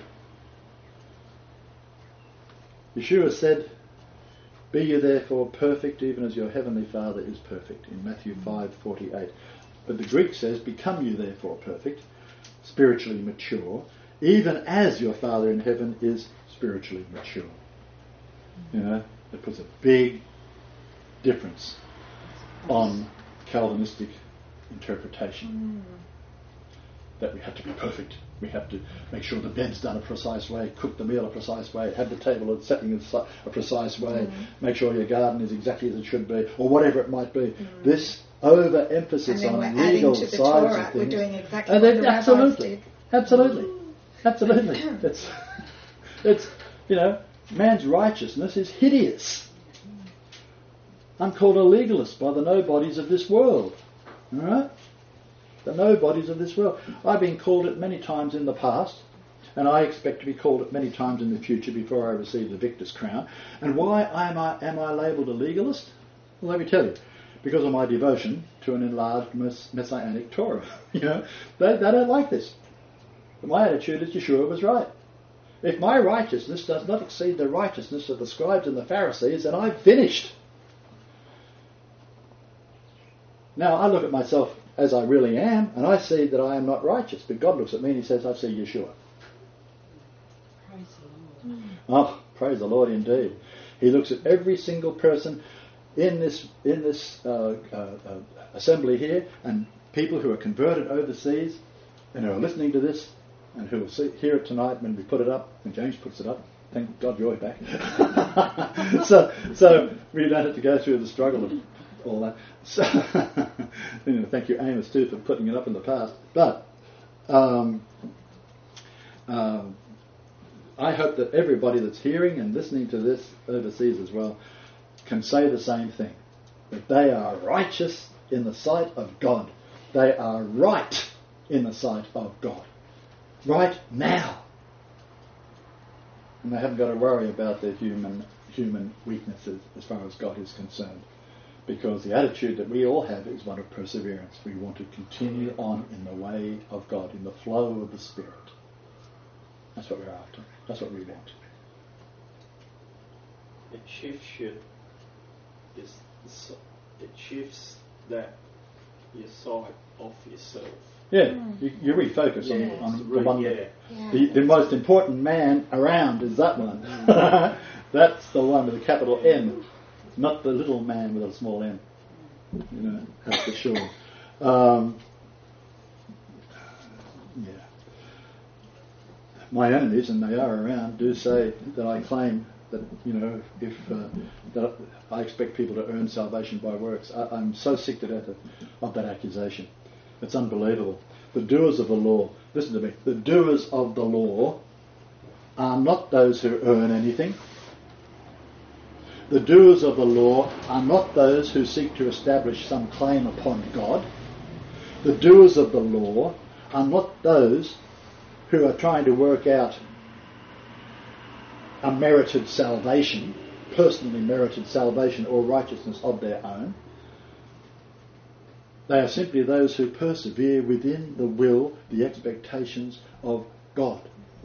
Yeshua said, be ye therefore perfect, even as your heavenly Father is perfect, in Matthew five forty-eight. But the Greek says, become you therefore perfect, spiritually mature, even as your Father in heaven is spiritually mature. You know, it puts a big difference on Calvinistic interpretation.
Mm.
That we have to be perfect. We have to make sure the bed's done a precise way, cook the meal a precise way, have the table setting a precise way,
Mm.
make sure your garden is exactly as it should be, or whatever it might be.
Mm.
This over-emphasis
And then
on
we're
legal
adding to the
sides
Torah.
of things.
We're doing exactly
And
what
then-
the rabbis
absolutely,
did.
absolutely, absolutely. It's, it's, you know, man's righteousness is hideous. I'm called a legalist by the nobodies of this world. All right? The nobodies of this world. I've been called it many times in the past, and I expect to be called it many times in the future before I receive the victor's crown. And why am I, am I labelled a legalist? Well, let me tell you. Because of my devotion to an enlarged mess- messianic Torah. You know, they, they don't like this. But my attitude is Yeshua was right. If my righteousness does not exceed the righteousness of the scribes and the Pharisees, then I've finished. Now, I look at myself as I really am, and I see that I am not righteous. But God looks at me and he says, I see Yeshua.
Praise the Lord.
Oh, praise the Lord indeed. He looks at every single person in this in this uh, uh, uh, assembly here, and people who are converted overseas and who are listening to this and who will see, hear it tonight when we put it up, when James puts it up. Thank God you're back. so, so we don't have to go through the struggle of all that. So, you know, thank you, Amos, too, for putting it up in the past. But um, um, I hope that everybody that's hearing and listening to this overseas as well can say the same thing. That they are righteous in the sight of God. They are right in the sight of God. Right now. And they haven't got to worry about their human human weaknesses as far as God is concerned. Because the attitude that we all have is one of perseverance. We want to continue on in the way of God, in the flow of the Spirit. That's what we're after. That's what we want.
It shifts you. It's, it shifts that your sight off yourself.
Yeah,
Mm.
you, you refocus
Yeah,
on, on
it's
the
really-
one
yeah.
that
Yeah.
The, the most important man around is that one. That's the one with a capital M, not the little man with a small m. You know, that's for sure. Um, yeah. My enemies, and they are around, do say that I claim that, you know, if uh, that I expect people to earn salvation by works. I, I'm so sick to death of, of that accusation. It's unbelievable. The doers of the law, listen to me, the doers of the law are not those who earn anything. The doers of the law are not those who seek to establish some claim upon God. The doers of the law are not those who are trying to work out a merited salvation, personally merited salvation or righteousness of their own. They are simply those who persevere within the will, the expectations of God.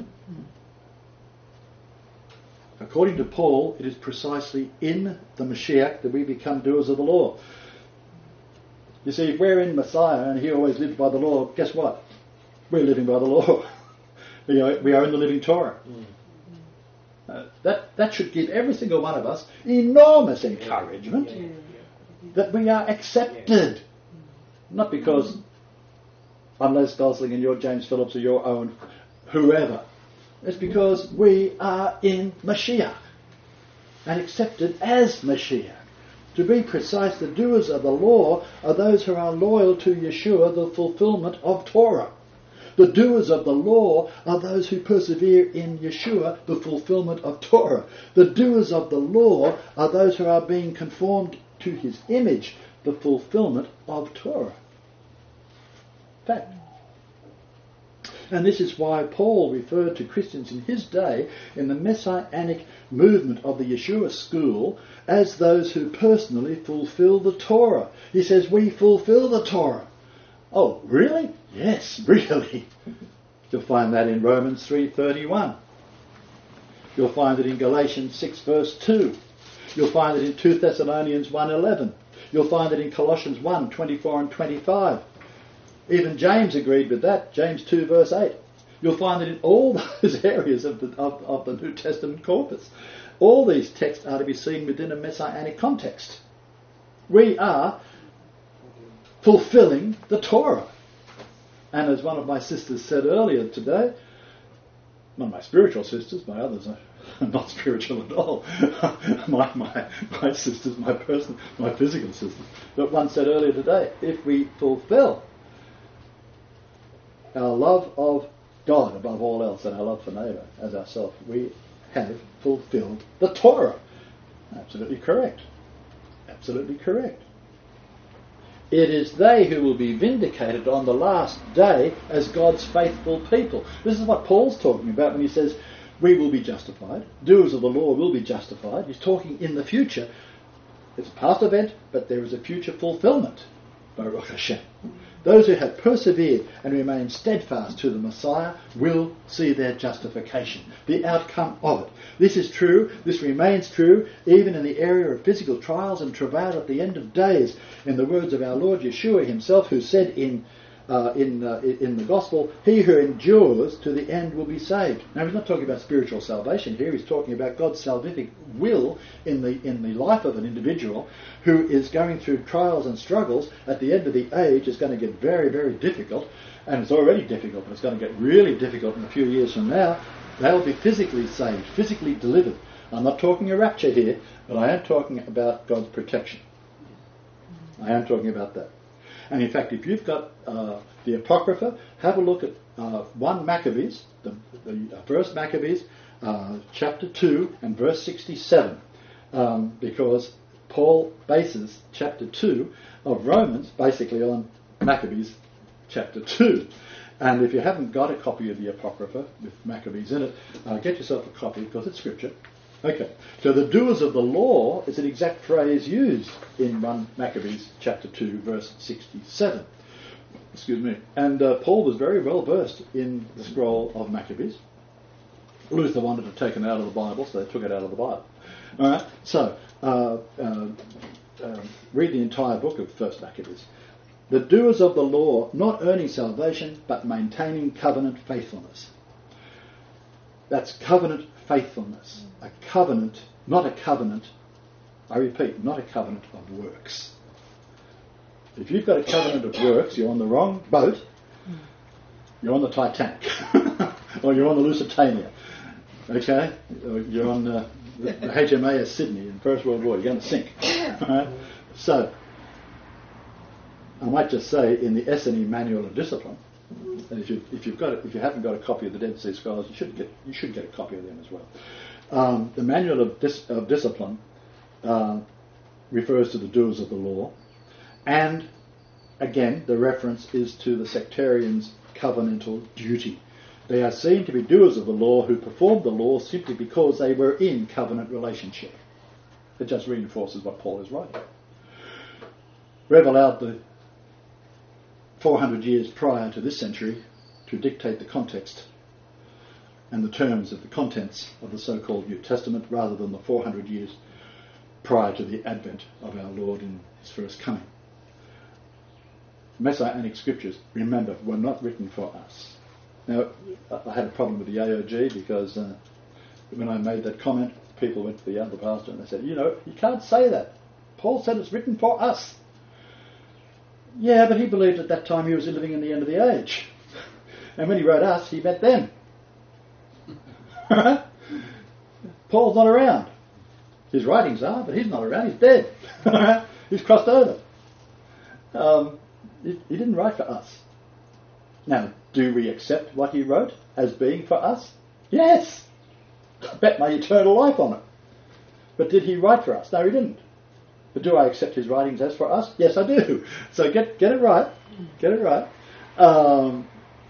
According to Paul, it is precisely in the Mashiach that we become doers of the law. You see, if we're in Messiah and he always lived by the law, guess what? We're living by the law. we, are, we are in the living Torah. Mm. Uh, that, that should give every single one of us enormous encouragement yeah. that we are accepted. Yeah. Not because I'm Les Gosling and you're James Phillips or you're Owen, whoever. It's because we are in Mashiach and accepted as Mashiach. To be precise, the doers of the law are those who are loyal to Yeshua, the fulfillment of Torah. The doers of the law are those who persevere in Yeshua, the fulfillment of Torah. The doers of the law are those who are being conformed to his image, the fulfillment of Torah. Fact. And this is why Paul referred to Christians in his day in the Messianic movement of the Yeshua school as those who personally fulfill the Torah. He says, we fulfill the Torah. Oh, really? Yes, really. You'll find that in Romans three thirty-one. You'll find it in Galatians six verse two. You'll find it in two Thessalonians one eleven. You'll find it in Colossians one twenty-four and twenty-five. Even James agreed with that, James two verse eight. You'll find it in all those areas of the, of, of the New Testament corpus. All these texts are to be seen within a messianic context. We are fulfilling the Torah. And as one of my sisters said earlier today, one of my spiritual sisters, my others are not spiritual at all. my, my, my sisters, my person, my physical sisters. But one said earlier today, if we fulfill our love of God above all else and our love for neighbour as ourselves, we have fulfilled the Torah. Absolutely correct. Absolutely correct. It is they who will be vindicated on the last day as God's faithful people. This is what Paul's talking about when he says we will be justified. Doers of the law will be justified. He's talking in the future. It's a past event, but there is a future fulfillment. Baruch Hashem. Those who have persevered and remained steadfast to the Messiah will see their justification, the outcome of it. This is true, this remains true, even in the area of physical trials and travail at the end of days. In the words of our Lord Yeshua himself, who said in uh, in uh, in the Gospel, he who endures to the end will be saved. Now he's not talking about spiritual salvation here, he's talking about God's salvific will in the in the life of an individual who is going through trials and struggles. At the end of the age, it's going to get very, very difficult, and it's already difficult, but it's going to get really difficult in a few years from now. They'll be physically saved, physically delivered. I'm not talking a rapture here, but I am talking about God's protection. I am talking about that. And in fact, if you've got uh, the Apocrypha, have a look at uh, First Maccabees, the, the uh, First Maccabees, uh, chapter two and verse sixty-seven, um, because Paul bases chapter two of Romans basically on Maccabees chapter two. And if you haven't got a copy of the Apocrypha with Maccabees in it, uh, get yourself a copy because it's scripture. Okay, so the doers of the law is an exact phrase used in First Maccabees chapter two verse sixty-seven. Excuse me. And uh, Paul was very well versed in the scroll of Maccabees. Luther wanted to take it out of the Bible, so they took it out of the Bible. All right, so uh, uh, uh, read the entire book of First Maccabees. The doers of the law, not earning salvation, but maintaining covenant faithfulness. That's covenant faithfulness. A covenant, not a covenant, I repeat, not a covenant of works. If you've got a covenant of works, you're on the wrong boat, you're on the Titanic, or you're on the Lusitania, okay? Or you're on the the, the H M A S Sydney in the First World War. You're going to sink. Right? So, I might just say in the S N E Manual of Discipline, and if, you, if you've got, if you haven't got a copy of the Dead Sea Scrolls, you should get, you should get a copy of them as well. Um, the Manual of, Dis, of Discipline uh, refers to the doers of the law, and again, the reference is to the sectarians' covenantal duty. They are seen to be doers of the law who performed the law simply because they were in covenant relationship. It just reinforces what Paul is writing. Rev allowed the four hundred years prior to this century to dictate the context and the terms of the contents of the so-called New Testament rather than the four hundred years prior to the advent of our Lord in his first coming. Messianic scriptures, remember, were not written for us. Now, I had a problem with the A O G because uh, when I made that comment, people went to the other pastor and they said, you know, you can't say that. Paul said it's written for us. Yeah, but he believed at that time he was living in the end of the age. And when he wrote us, he meant them. Paul's not around. His writings are, but he's not around. He's dead. He's crossed over. Um, he, he didn't write for us. Now, do we accept what he wrote as being for us? Yes. I bet my eternal life on it. But did he write for us? No, he didn't. But do I accept his writings as for us? Yes, I do. So get get it right. Get it right. Um,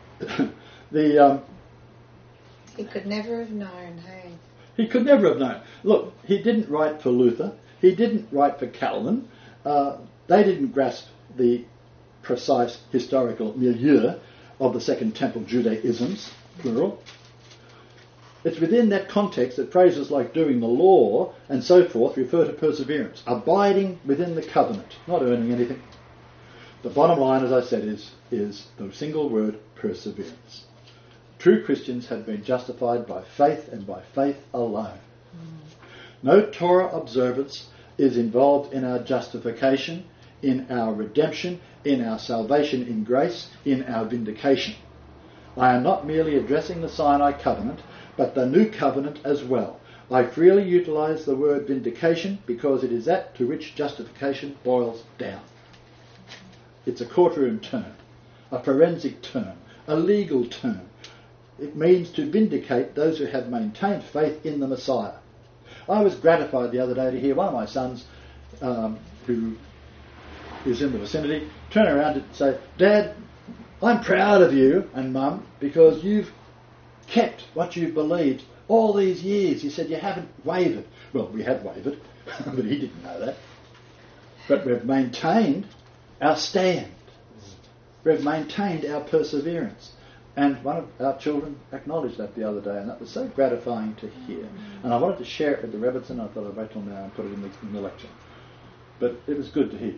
the um,
he could never have known, hey?
He could never have known. Look, he didn't write for Luther. He didn't write for Calvin. Uh, they didn't grasp the precise historical milieu of the Second Temple Judaisms, plural. It's within that context that phrases like doing the law and so forth refer to perseverance, abiding within the covenant, not earning anything. The bottom line, as I said, is, is the single word perseverance. True Christians have been justified by faith and by faith alone. No Torah observance is involved in our justification, in our redemption, in our salvation in grace, in our vindication. I am not merely addressing the Sinai covenant, but the new covenant as well. I freely utilise the word vindication because it is that to which justification boils down. It's a courtroom term, a forensic term, a legal term. It means to vindicate those who have maintained faith in the Messiah. I was gratified the other day to hear one of my sons, um, who is in the vicinity, turn around and say, Dad, I'm proud of you and Mum because you've kept what you've believed all these years. He said, you haven't wavered. Well, we have wavered, but he didn't know that. But we've maintained our stand. We've maintained our perseverance. And one of our children acknowledged that the other day, and that was so gratifying to hear. And I wanted to share it with the Rebbitzin. I thought I'd wait till now and put it in the, in the lecture. But it was good to hear.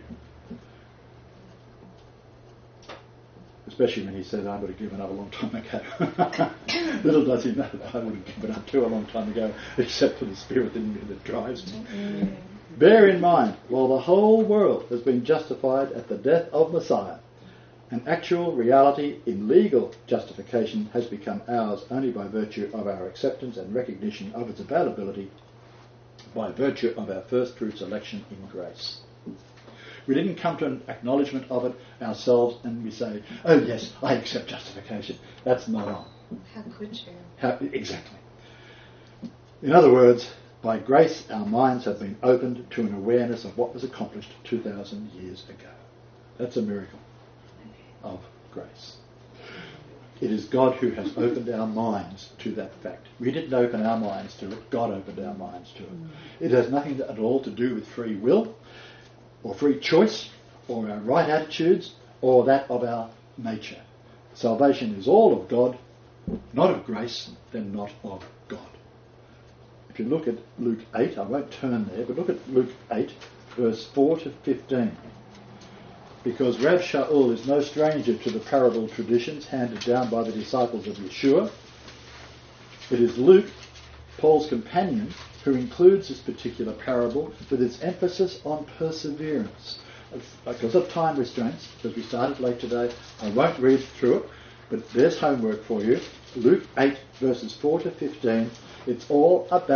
Especially when he said, I would have given up a long time ago. Little does he know that I would have given up too a long time ago, except for the spirit in me that drives me. Mm. Bear in mind, while the whole world has been justified at the death of Messiah, an actual reality in legal justification has become ours only by virtue of our acceptance and recognition of its availability, by virtue of our first fruits election in grace. We didn't come to an acknowledgement of it ourselves and we say, oh yes, I accept justification. That's not on.
How could you?
How, exactly. In other words, by grace our minds have been opened to an awareness of what was accomplished two thousand years ago. That's a miracle of grace. It is God who has opened our minds to that fact. We didn't open our minds to it, God opened our minds to it. It has nothing at all to do with free will, or free choice, or our right attitudes, or that of our nature. Salvation is all of God, not of grace, then not of God. If you look at Luke eight, I won't turn there, but look at Luke eight, verse four to fifteen. Because Rav Shaul is no stranger to the parable traditions handed down by the disciples of Yeshua, it is Luke, Paul's companion, who includes this particular parable with its emphasis on perseverance. Because of time restraints, because we started late today, I won't read through it, but there's homework for you. Luke eight, verses four to fifteen. It's all about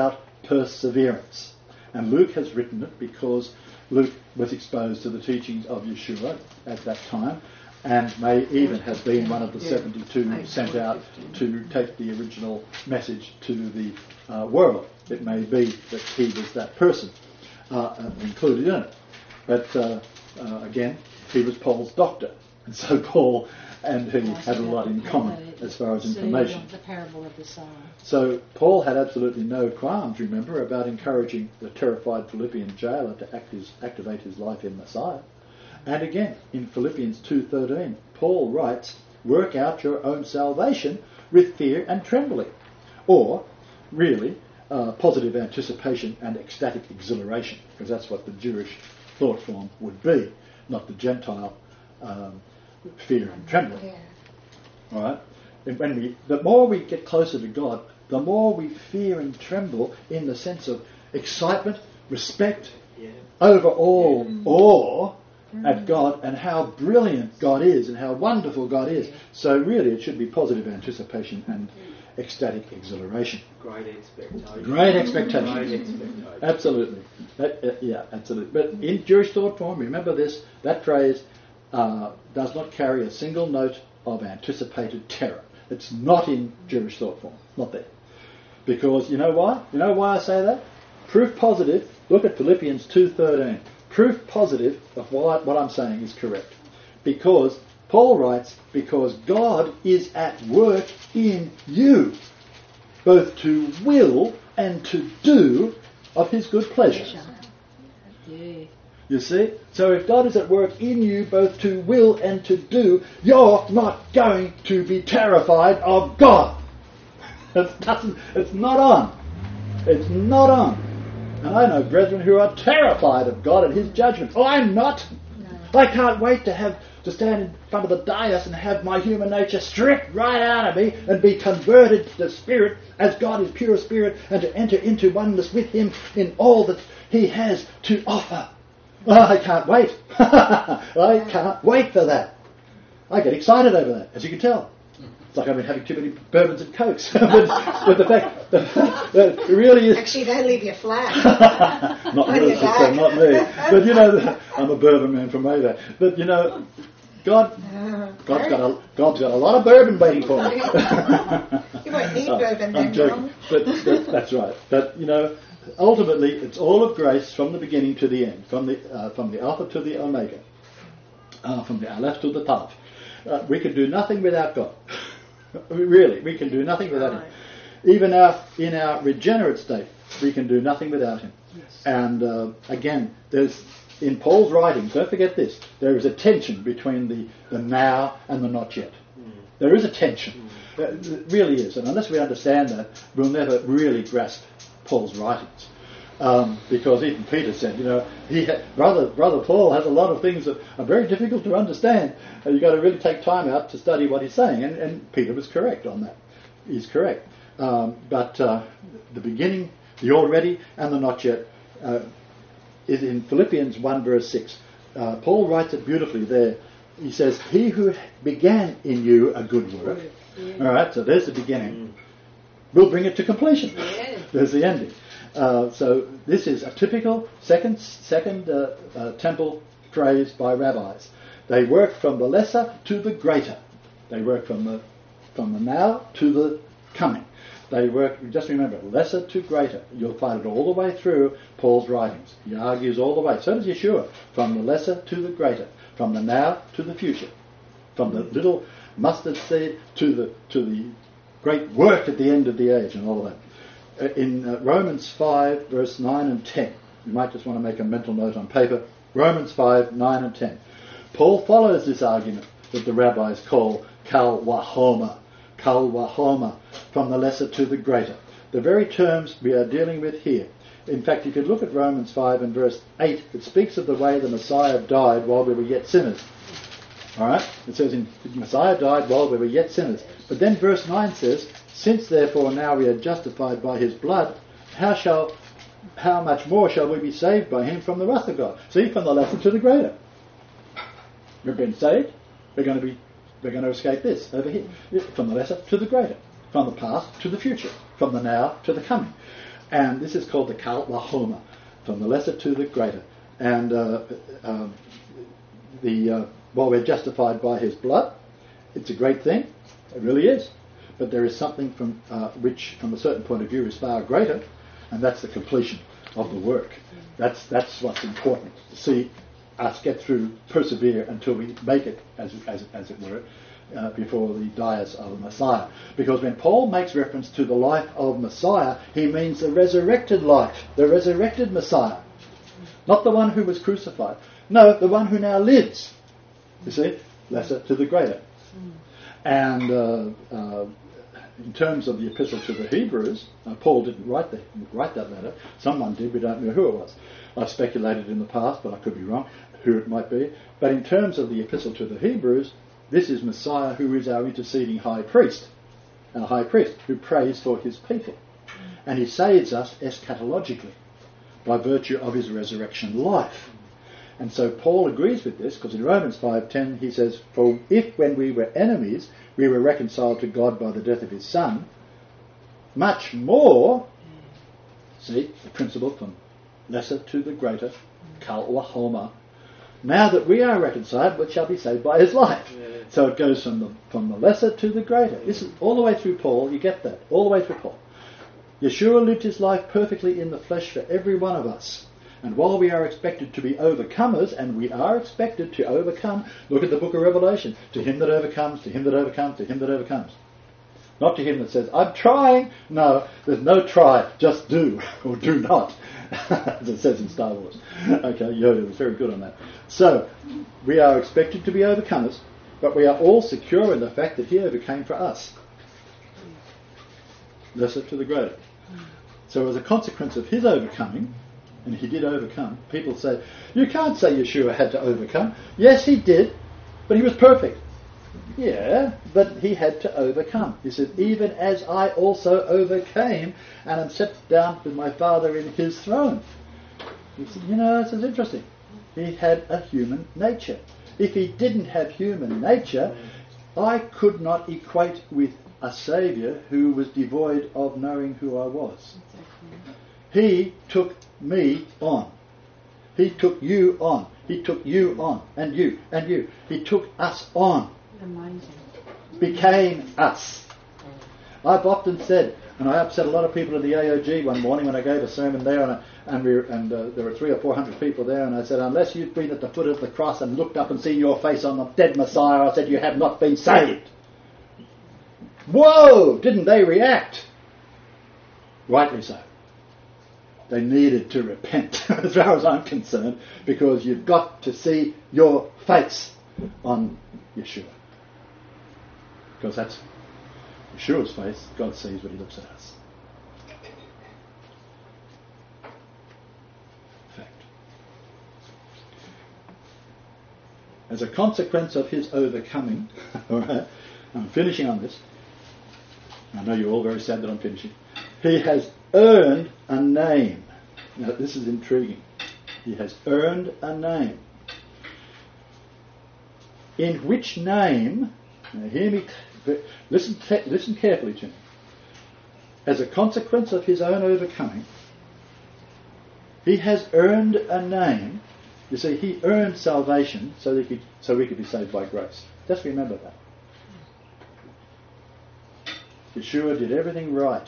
perseverance. And Luke has written it because Luke was exposed to the teachings of Yeshua at that time, and may even have been one of the seventy-two sent out to take the original message to the uh, world. It may be that he was that person uh, included in it. But uh, uh, again, he was Paul's doctor, and so Paul and he had a lot in common as far as information.
The parable of the sower.
So Paul had absolutely no qualms, remember, about encouraging the terrified Philippian jailer to act his, activate his life in Messiah. And again, in Philippians two thirteen, Paul writes, "Work out your own salvation with fear and trembling." Or, really, uh, positive anticipation and ecstatic exhilaration, because that's what the Jewish thought form would be, not the Gentile um, fear and trembling.
Yeah.
All right? And when we, the more we get closer to God, the more we fear and tremble in the sense of excitement, respect,
Yeah.
overall
Mm.
awe at God and how brilliant God is and how wonderful God is. So really it should be positive anticipation and ecstatic exhilaration.
Great expectation.
Great expectation.
Great expectation.
Absolutely. That, uh, yeah, absolutely. But in Jewish thought form, remember this, that phrase uh, does not carry a single note of anticipated terror. It's not in Jewish thought form. Not there. Because, you know why? You know why I say that? Proof positive. Look at Philippians two thirteen. Proof positive of why what I'm saying is correct. Because, Paul writes, because God is at work in you, both to will and to do of his good pleasure.
Yeah.
You see? So if God is at work in you, both to will and to do, you're not going to be terrified of God. It doesn't, it's not on. It's not on. And I know brethren who are terrified of God and his judgments. Oh, I'm not. No. I can't wait to have to stand in front of the dais and have my human nature stripped right out of me and be converted to the Spirit as God is pure Spirit, and to enter into oneness with him in all that he has to offer. Oh, I can't wait. I can't wait for that. I get excited over that, as you can tell. It's like I've been having too many bourbons and cokes. with, with the fact that, that it really is...
Actually, they leave you flat.
Not really, sister, not me. But, you know, I'm a bourbon man from way back. But, you know, God, God's got a, God's got a lot of bourbon waiting for me.
You won't need
Oh,
bourbon
I'm
then,
joking.
Ron.
But, but that's right. But, you know, ultimately, it's all of grace from the beginning to the end, from the uh, from the Alpha to the Omega, uh, from the Aleph to the Tav. Uh, we can do nothing without God. Really, we can do nothing without him. Even our, in our regenerate state, we can do nothing without him.
Yes.
And uh, again, there's in Paul's writings, don't forget this, there is a tension between the, the now and the not yet. Mm. There is a tension. Mm. It really is. And unless we understand that, we'll never really grasp Paul's writings. Um, because even Peter said, you know, he ha- brother brother Paul has a lot of things that are very difficult to understand. And you've got to really take time out to study what he's saying. And, and Peter was correct on that. He's correct. Um, but uh, the beginning, the already, and the not yet uh, is in Philippians one verse six. Uh, Paul writes it beautifully there. He says, "He who began in you a good work." Yeah. All right, so there's the beginning. We'll bring it to completion. Yeah. There's the ending. Uh, so this is a typical second second uh, uh, temple phrase by rabbis. They work from the lesser to the greater. They work from the from the now to the coming. They work, just remember, lesser to greater. You'll find it all the way through Paul's writings. He argues all the way. So does Yeshua. From the lesser to the greater. From the now to the future. From the little mustard seed to the to the great work at the end of the age and all of that. In uh, Romans five, verse nine and ten. You might just want to make a mental note on paper. Romans five, nine and ten. Paul follows this argument that the rabbis call kal wahoma. Kal wahoma, from the lesser to the greater. The very terms we are dealing with here. In fact, if you look at Romans five and verse eight, it speaks of the way the Messiah died while we were yet sinners. Alright? It says, in, Messiah died while we were yet sinners. But then verse nine says, "Since therefore now we are justified by his blood, how shall, how much more shall we be saved by him from the wrath of God?" See, from the lesser to the greater. We've been saved, we're going to be, we're going to escape this over here. From the lesser to the greater. From the past to the future. From the now to the coming. And this is called the Kal Wahoma, from the lesser to the greater. And uh, um, the uh, while we're justified by his blood, it's a great thing. It really is. But there is something from uh, which, from a certain point of view, is far greater, and that's the completion of the work. That's that's what's important, to see us get through, persevere until we make it, as as, as it were, uh, before the dais of the Messiah. Because when Paul makes reference to the life of Messiah, he means the resurrected life, the resurrected Messiah. Not the one who was crucified. No, the one who now lives. You see? Lesser to the greater. And uh, uh, in terms of the epistle to the Hebrews, uh, Paul didn't write, the, write that letter. Someone did, we don't know who it was. I've speculated in the past, but I could be wrong, who it might be. But in terms of the epistle to the Hebrews, this is Messiah, who is our interceding high priest. Our high priest, who prays for his people. And he saves us eschatologically, by virtue of his resurrection life. And so Paul agrees with this, because in Romans five ten he says, for if when we were enemies we were reconciled to God by the death of his Son, much more, see, the principle from lesser to the greater, Kal Wahoma, now that we are reconciled, we shall be saved by his life. Yeah. So it goes from the, from the lesser to the greater. This is all the way through Paul, you get that, all the way through Paul. Yeshua lived his life perfectly in the flesh for every one of us. And while we are expected to be overcomers, and we are expected to overcome, look at the book of Revelation. To him that overcomes, to him that overcomes, to him that overcomes. Not to him that says, I'm trying. No, there's no try, just do, or do not, as it says in Star Wars. Okay, Yoda was very good on that. So, we are expected to be overcomers, but we are all secure in the fact that he overcame for us. Lesser to the greater. So as a consequence of his overcoming, and he did overcome, people say, you can't say Yeshua had to overcome. Yes, he did, but he was perfect. Yeah, but he had to overcome. He said, even as I also overcame and am set down with my Father in his throne. He said, you know, this is interesting. He had a human nature. If he didn't have human nature, I could not equate with a Saviour who was devoid of knowing who I was. He took me on. He took you on. He took you on. And you. And you. He took us on.
Amazing.
Became us. I've often said, and I upset a lot of people at the A O G one morning when I gave a sermon there, and, I, and, we, and uh, there were three or four hundred people there, and I said, unless you've been at the foot of the cross and looked up and seen your face on the dead Messiah, I said, you have not been saved. Whoa! Didn't they react? Rightly so. They needed to repent, as far as I'm concerned, because you've got to see your face on Yeshua. Because that's Yeshua's face. God sees when he looks at us. Fact. As a consequence of his overcoming, all right, I'm finishing on this. I know you're all very sad that I'm finishing. He has earned a name. Now this is intriguing. He has earned a name. In which name, now hear me, listen, listen carefully to me. As a consequence of his own overcoming, he has earned a name. You see, he earned salvation so that he, so we could be saved by grace. Just remember that. Yeshua did everything right.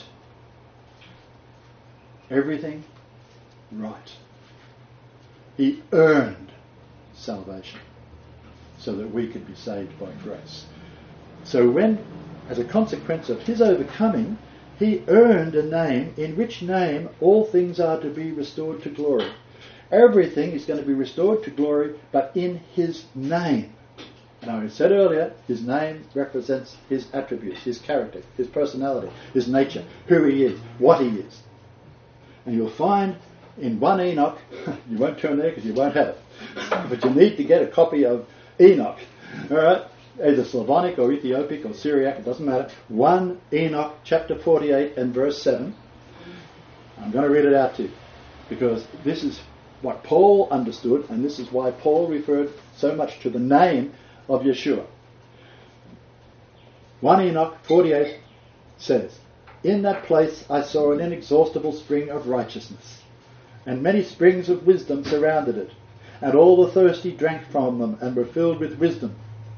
Everything right. He earned salvation so that we could be saved by grace. So when, as a consequence of his overcoming, he earned a name, in which name all things are to be restored to glory. Everything is going to be restored to glory, but in his name. Now, I said earlier, his name represents his attributes, his character, his personality, his nature, who he is, what he is. And you'll find in one Enoch, you won't turn there because you won't have it, but you need to get a copy of Enoch, all right, either Slavonic or Ethiopic or Syriac, it doesn't matter. one Enoch chapter forty-eight and verse seven. I'm going to read it out to you because this is what Paul understood, and this is why Paul referred so much to the name of Yeshua. one Enoch forty-eight says, In that place I saw an inexhaustible spring of righteousness, and many springs of wisdom surrounded it, and all the thirsty drank from them and were filled with wisdom.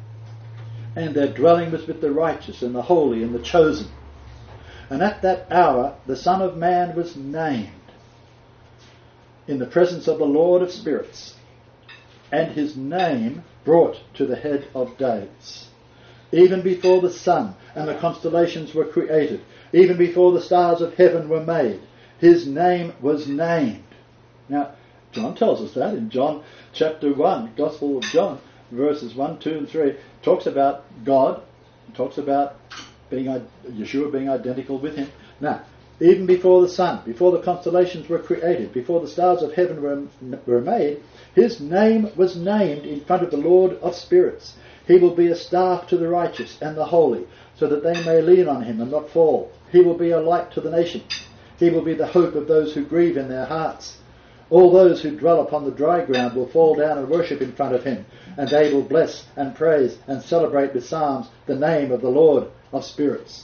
And their dwelling was with the righteous and the holy and the chosen. And at that hour the Son of Man was named in the presence of the Lord of spirits, and his name brought to the head of days. Even before the sun and the constellations were created, even before the stars of heaven were made, his name was named. Now, John tells us that in John chapter one, Gospel of John, verses one, two and three, talks about God, talks about being Yeshua being identical with him. Now, even before the sun, before the constellations were created, before the stars of heaven were, were made, his name was named in front of the Lord of spirits. He will be a staff to the righteous and the holy, so that they may lean on him and not fall. He will be a light to the nations. He will be the hope of those who grieve in their hearts. All those who dwell upon the dry ground will fall down and worship in front of him, and they will bless and praise and celebrate with psalms the name of the Lord of spirits.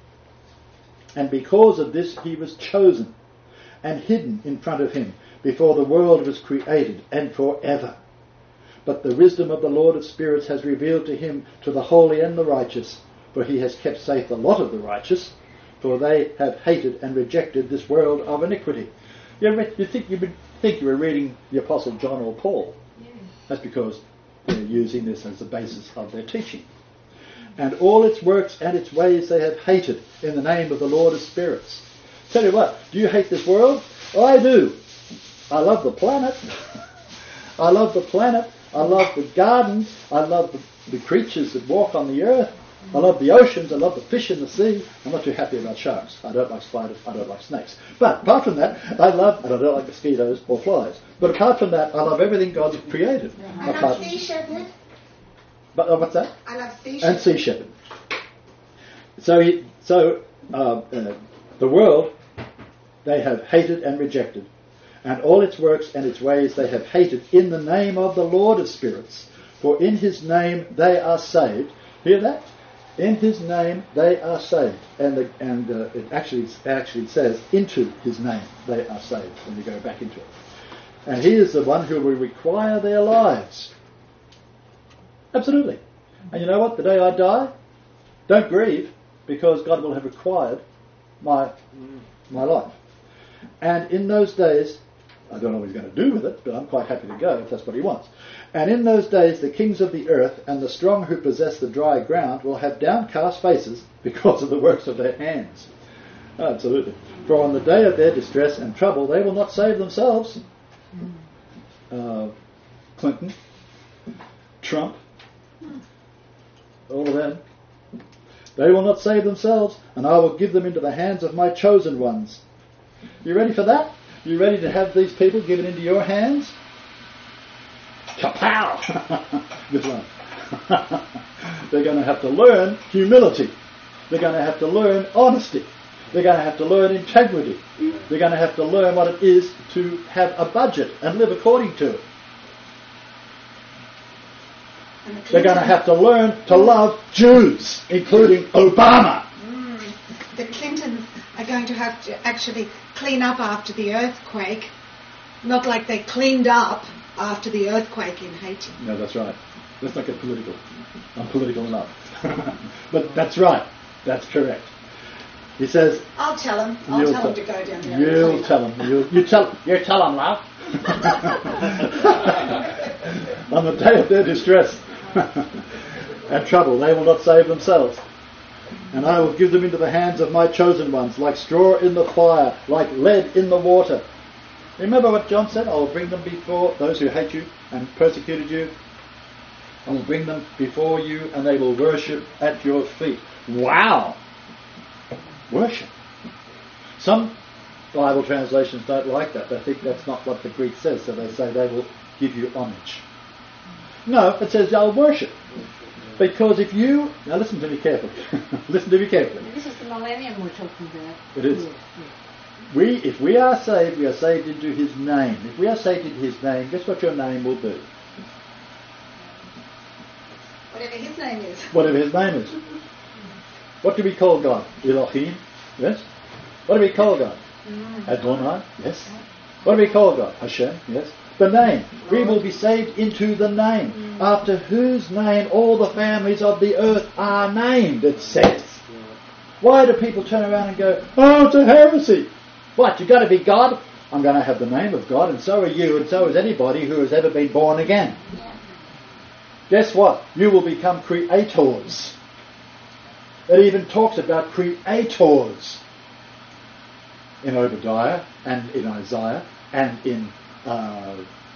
And because of this he was chosen and hidden in front of him before the world was created and forever. But the wisdom of the Lord of spirits has revealed to him, to the holy and the righteous, for he has kept safe the lot of the righteous, for they have hated and rejected this world of iniquity. You, read, you think you would think you were reading the Apostle John or Paul. Yeah. That's because they're using this as the basis of their teaching. And all its works and its ways they have hated in the name of the Lord of spirits. Tell you what, do you hate this world? Oh, I do. I love the planet. I love the planet. I love the gardens. I love the, the creatures that walk on the earth. I love the oceans. I love the fish in the sea. I'm not too happy about sharks. I don't like spiders. I don't like snakes. But apart from that, I love, and I don't like mosquitoes or flies. But apart from that, I love everything God's created.
I love sea shepherd.
But uh, what's that?
I love sea shepherd.
And sea shepherd. So, he, so uh, uh, the world they have hated and rejected, and all its works and its ways they have hated in the name of the Lord of spirits. For in his name they are saved. Hear that? In his name they are saved. And the, and uh, it actually actually says, into his name they are saved, when you go back into it. And he is the one who will require their lives. Absolutely. And you know what? The day I die, don't grieve, because God will have required my my life. And in those days, I don't know what he's going to do with it, but I'm quite happy to go if that's what he wants. And in those days the kings of the earth and the strong who possess the dry ground will have downcast faces because of the works of their hands. Absolutely. For on the day of their distress and trouble they will not save themselves. Uh, Clinton, Trump, all of them. They will not save themselves, and I will give them into the hands of my chosen ones. You ready for that? You ready to have these people given into your hands? Kapow! Good one. They're going to have to learn humility. They're going to have to learn honesty. They're going to have to learn integrity. They're going to have to learn what it is to have a budget and live according to it. They're going to have to learn to love Jews, including Obama.
Mm. The Clintons are going to have to actually clean up after the earthquake, not like they cleaned up after the earthquake in Haiti.
No, that's right. Let's not get political. I'm political enough. But that's right. That's correct. He says...
I'll tell him. I'll tell him to go down there.
You'll tell him. You'll, you tell him. You tell him, love. On the day of their distress and trouble, they will not save themselves. And I will give them into the hands of my chosen ones, like straw in the fire, like lead in the water. Remember what John said? I will bring them before those who hate you and persecuted you. I will bring them before you, and they will worship at your feet. Wow! Worship. Some Bible translations don't like that. They think that's not what the Greek says, so they say they will give you homage. No, it says they'll worship. Because if you... Now listen to me carefully. Listen to me carefully.
This is the millennium we're talking about.
It is.
Yeah, yeah.
We, if we are saved, we are saved into his name. If we are saved into his name, guess what your name will be?
Whatever his name is.
Whatever his name is. What do we call God? Elohim? Yes? What do we call God? Adonai? Yes. What do we call God? Hashem? Yes. The name. We will be saved into the name, after whose name all the families of the earth are named, it says. Why do people turn around and go, oh, it's a heresy? What, you've got to be God? I'm going to have the name of God, and so are you, and so is anybody who has ever been born again. Guess what? You will become creators. It even talks about creators in Obadiah and in Isaiah and in uh,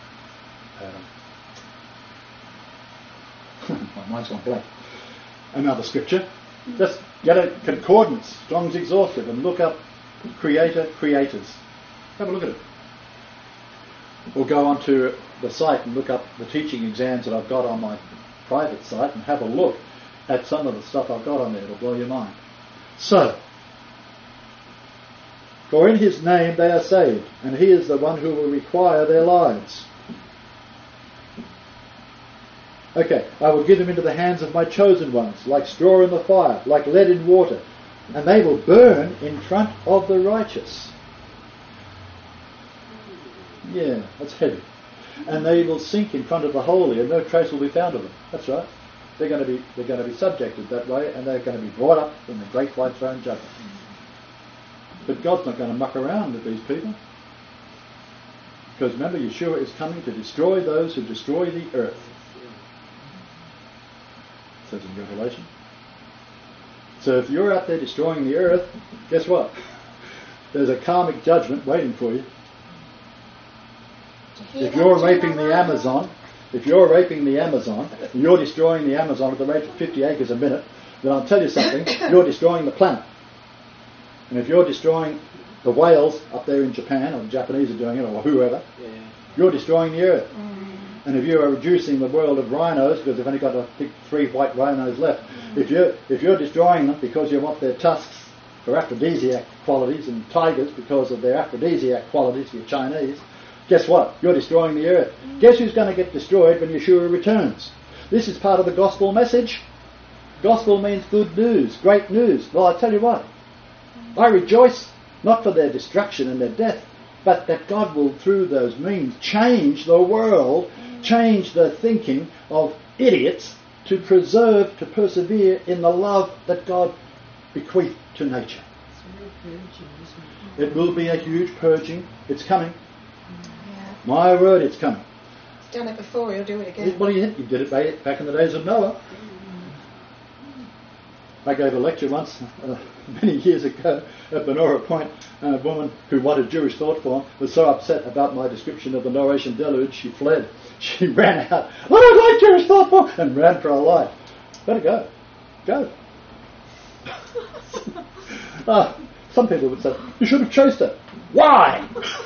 uh, my mind's gone blank. Another scripture. Just get a concordance, Strong's Exhaustive, and look up creator, creators. Have a look at it. Or go onto the site and look up the teaching exams that I've got on my private site and have a look at some of the stuff I've got on there. It'll blow your mind. So, for in his name they are saved, and he is the one who will require their lives. Okay, I will give them into the hands of my chosen ones, like straw in the fire, like lead in water, and they will burn in front of the righteous. Yeah, that's heavy. And they will sink in front of the holy, and no trace will be found of them. That's right. They're going to be they're going to be subjected that way, and they're going to be brought up in the great white throne judgment. But God's not going to muck around with these people. Because remember, Yeshua is coming to destroy those who destroy the earth. It says in Revelation. So if you're out there destroying the earth, guess what? There's a karmic judgment waiting for you. If you're raping the Amazon, if you're raping the Amazon, and you're destroying the Amazon at the rate of fifty acres a minute, then I'll tell you something, you're destroying the planet. And if you're destroying the whales up there in Japan, or the Japanese are doing it, or whoever, yeah. You're destroying the earth. Mm. And if you are reducing the world of rhinos, because they've only got I think three white rhinos left, mm. if you're if you're destroying them because you want their tusks for aphrodisiac qualities, and tigers because of their aphrodisiac qualities, you're Chinese, guess what? You're destroying the earth. Mm. Guess who's going to get destroyed when Yeshua returns? This is part of the gospel message. Gospel means good news, great news. Well, I tell you what, I rejoice not for their destruction and their death, but that God will, through those means, change the world, change the thinking of idiots to preserve, to persevere in the love that God bequeathed to nature. It will be a huge purging. It's coming.
Yeah.
My word, it's coming.
He's done it before, he'll do it again.
Well, he did it back in the days of Noah. I gave a lecture once, uh, many years ago, at Benora Point, and a woman who wanted Jewish thought form was so upset about my description of the Noachian deluge, she fled. She ran out, I don't like Jewish thought form, and ran for her life. Let her go. Go. uh, some people would say, you should have chased her. Why?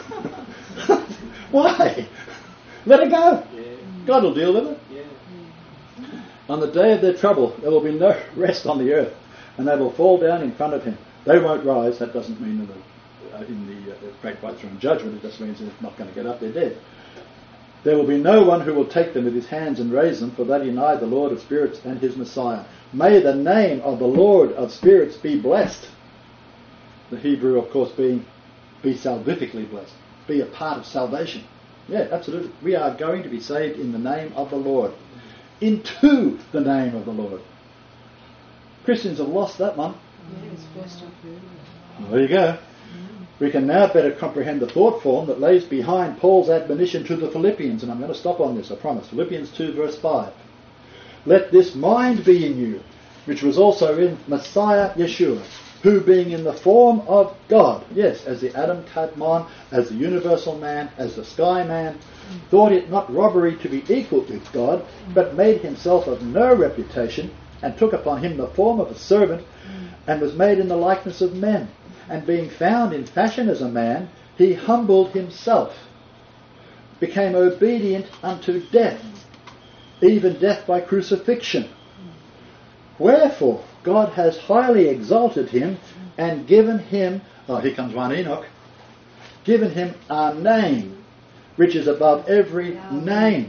Why? Let her go. Yeah. God will deal with it. Yeah. On the day of their trouble, there will be no rest on the earth, and they will fall down in front of him. They won't rise. That doesn't mean in the, uh, in the uh, great white throne judgment. It just means they're not going to get up. They're dead. There will be no one who will take them with his hands and raise them, for they deny the Lord of spirits and his Messiah. May the name of the Lord of spirits be blessed. The Hebrew, of course, being be salvifically blessed, be a part of salvation. Yeah, absolutely. We are going to be saved in the name of the Lord. Into the name of the Lord. Christians have lost that one.
Yes, first I've heard of it.
Well, there you go. We can now better comprehend the thought form that lays behind Paul's admonition to the Philippians, and I'm going to stop on this, I promise. Philippians two verse five. Let this mind be in you, which was also in Messiah Yeshua, who being in the form of God, yes, as the Adam Kadmon, as the universal man, as the sky man, thought it not robbery to be equal with God, but made himself of no reputation, and took upon him the form of a servant, and was made in the likeness of men. And being found in fashion as a man, he humbled himself, became obedient unto death, even death by crucifixion. Wherefore God has highly exalted him, and given him, oh, here comes one Enoch, given him a name, which is above every name,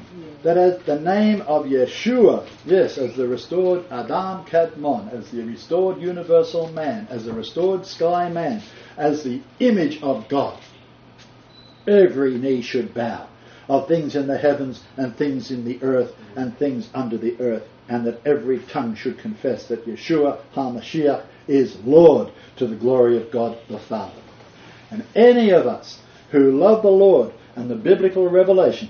that as the name of Yeshua, yes, as the restored Adam Kadmon, as the restored universal man, as the restored sky man, as the image of God, every knee should bow, of things in the heavens and things in the earth and things under the earth, and that every tongue should confess that Yeshua HaMashiach is Lord, to the glory of God the Father. And any of us who love the Lord and the biblical revelation,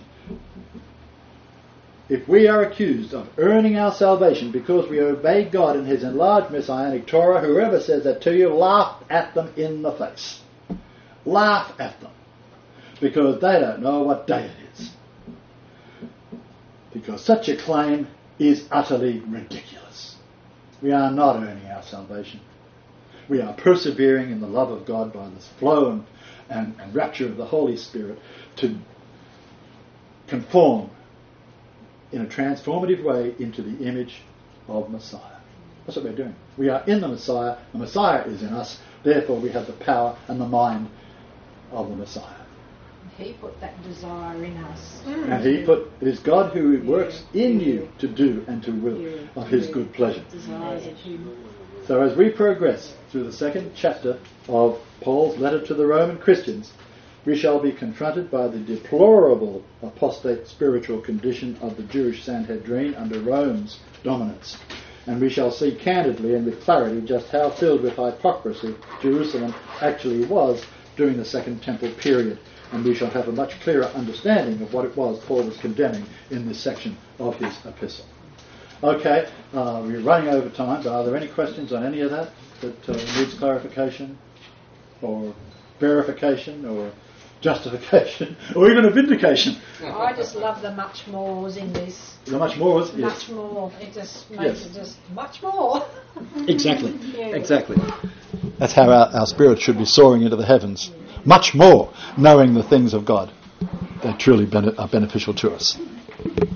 if we are accused of earning our salvation because we obey God in his enlarged messianic Torah, whoever says that to you, laugh at them in the face. Laugh at them. Because they don't know what day it is. Because such a claim is utterly ridiculous. We are not earning our salvation. We are persevering in the love of God by this flow and, and, and rapture of the Holy Spirit to conform in a transformative way into the image of Messiah. That's what we're doing. We are in the Messiah. The Messiah is in us. Therefore we have the power and the mind of the Messiah.
He put that desire in us.
Mm.
And he put, it is God who works in you to do and to will of his good pleasure.
Desires of him.
So as we progress through the second chapter of Paul's letter to the Roman Christians, we shall be confronted by the deplorable apostate spiritual condition of the Jewish Sanhedrin under Rome's dominance. And we shall see candidly and with clarity just how filled with hypocrisy Jerusalem actually was during the Second Temple period. And we shall have a much clearer understanding of what it was Paul was condemning in this section of his epistle. Okay, uh, we're running over time, but are there any questions on any of that that uh, needs clarification or verification or justification or even a vindication?
I just love the much mores in this.
The much more was? Yes.
Much more. It just makes
Yes.
it just much more.
Exactly,
Yeah.
exactly. That's how our, our spirit should be soaring into the heavens. Much more knowing the things of God that truly bene- are beneficial to us.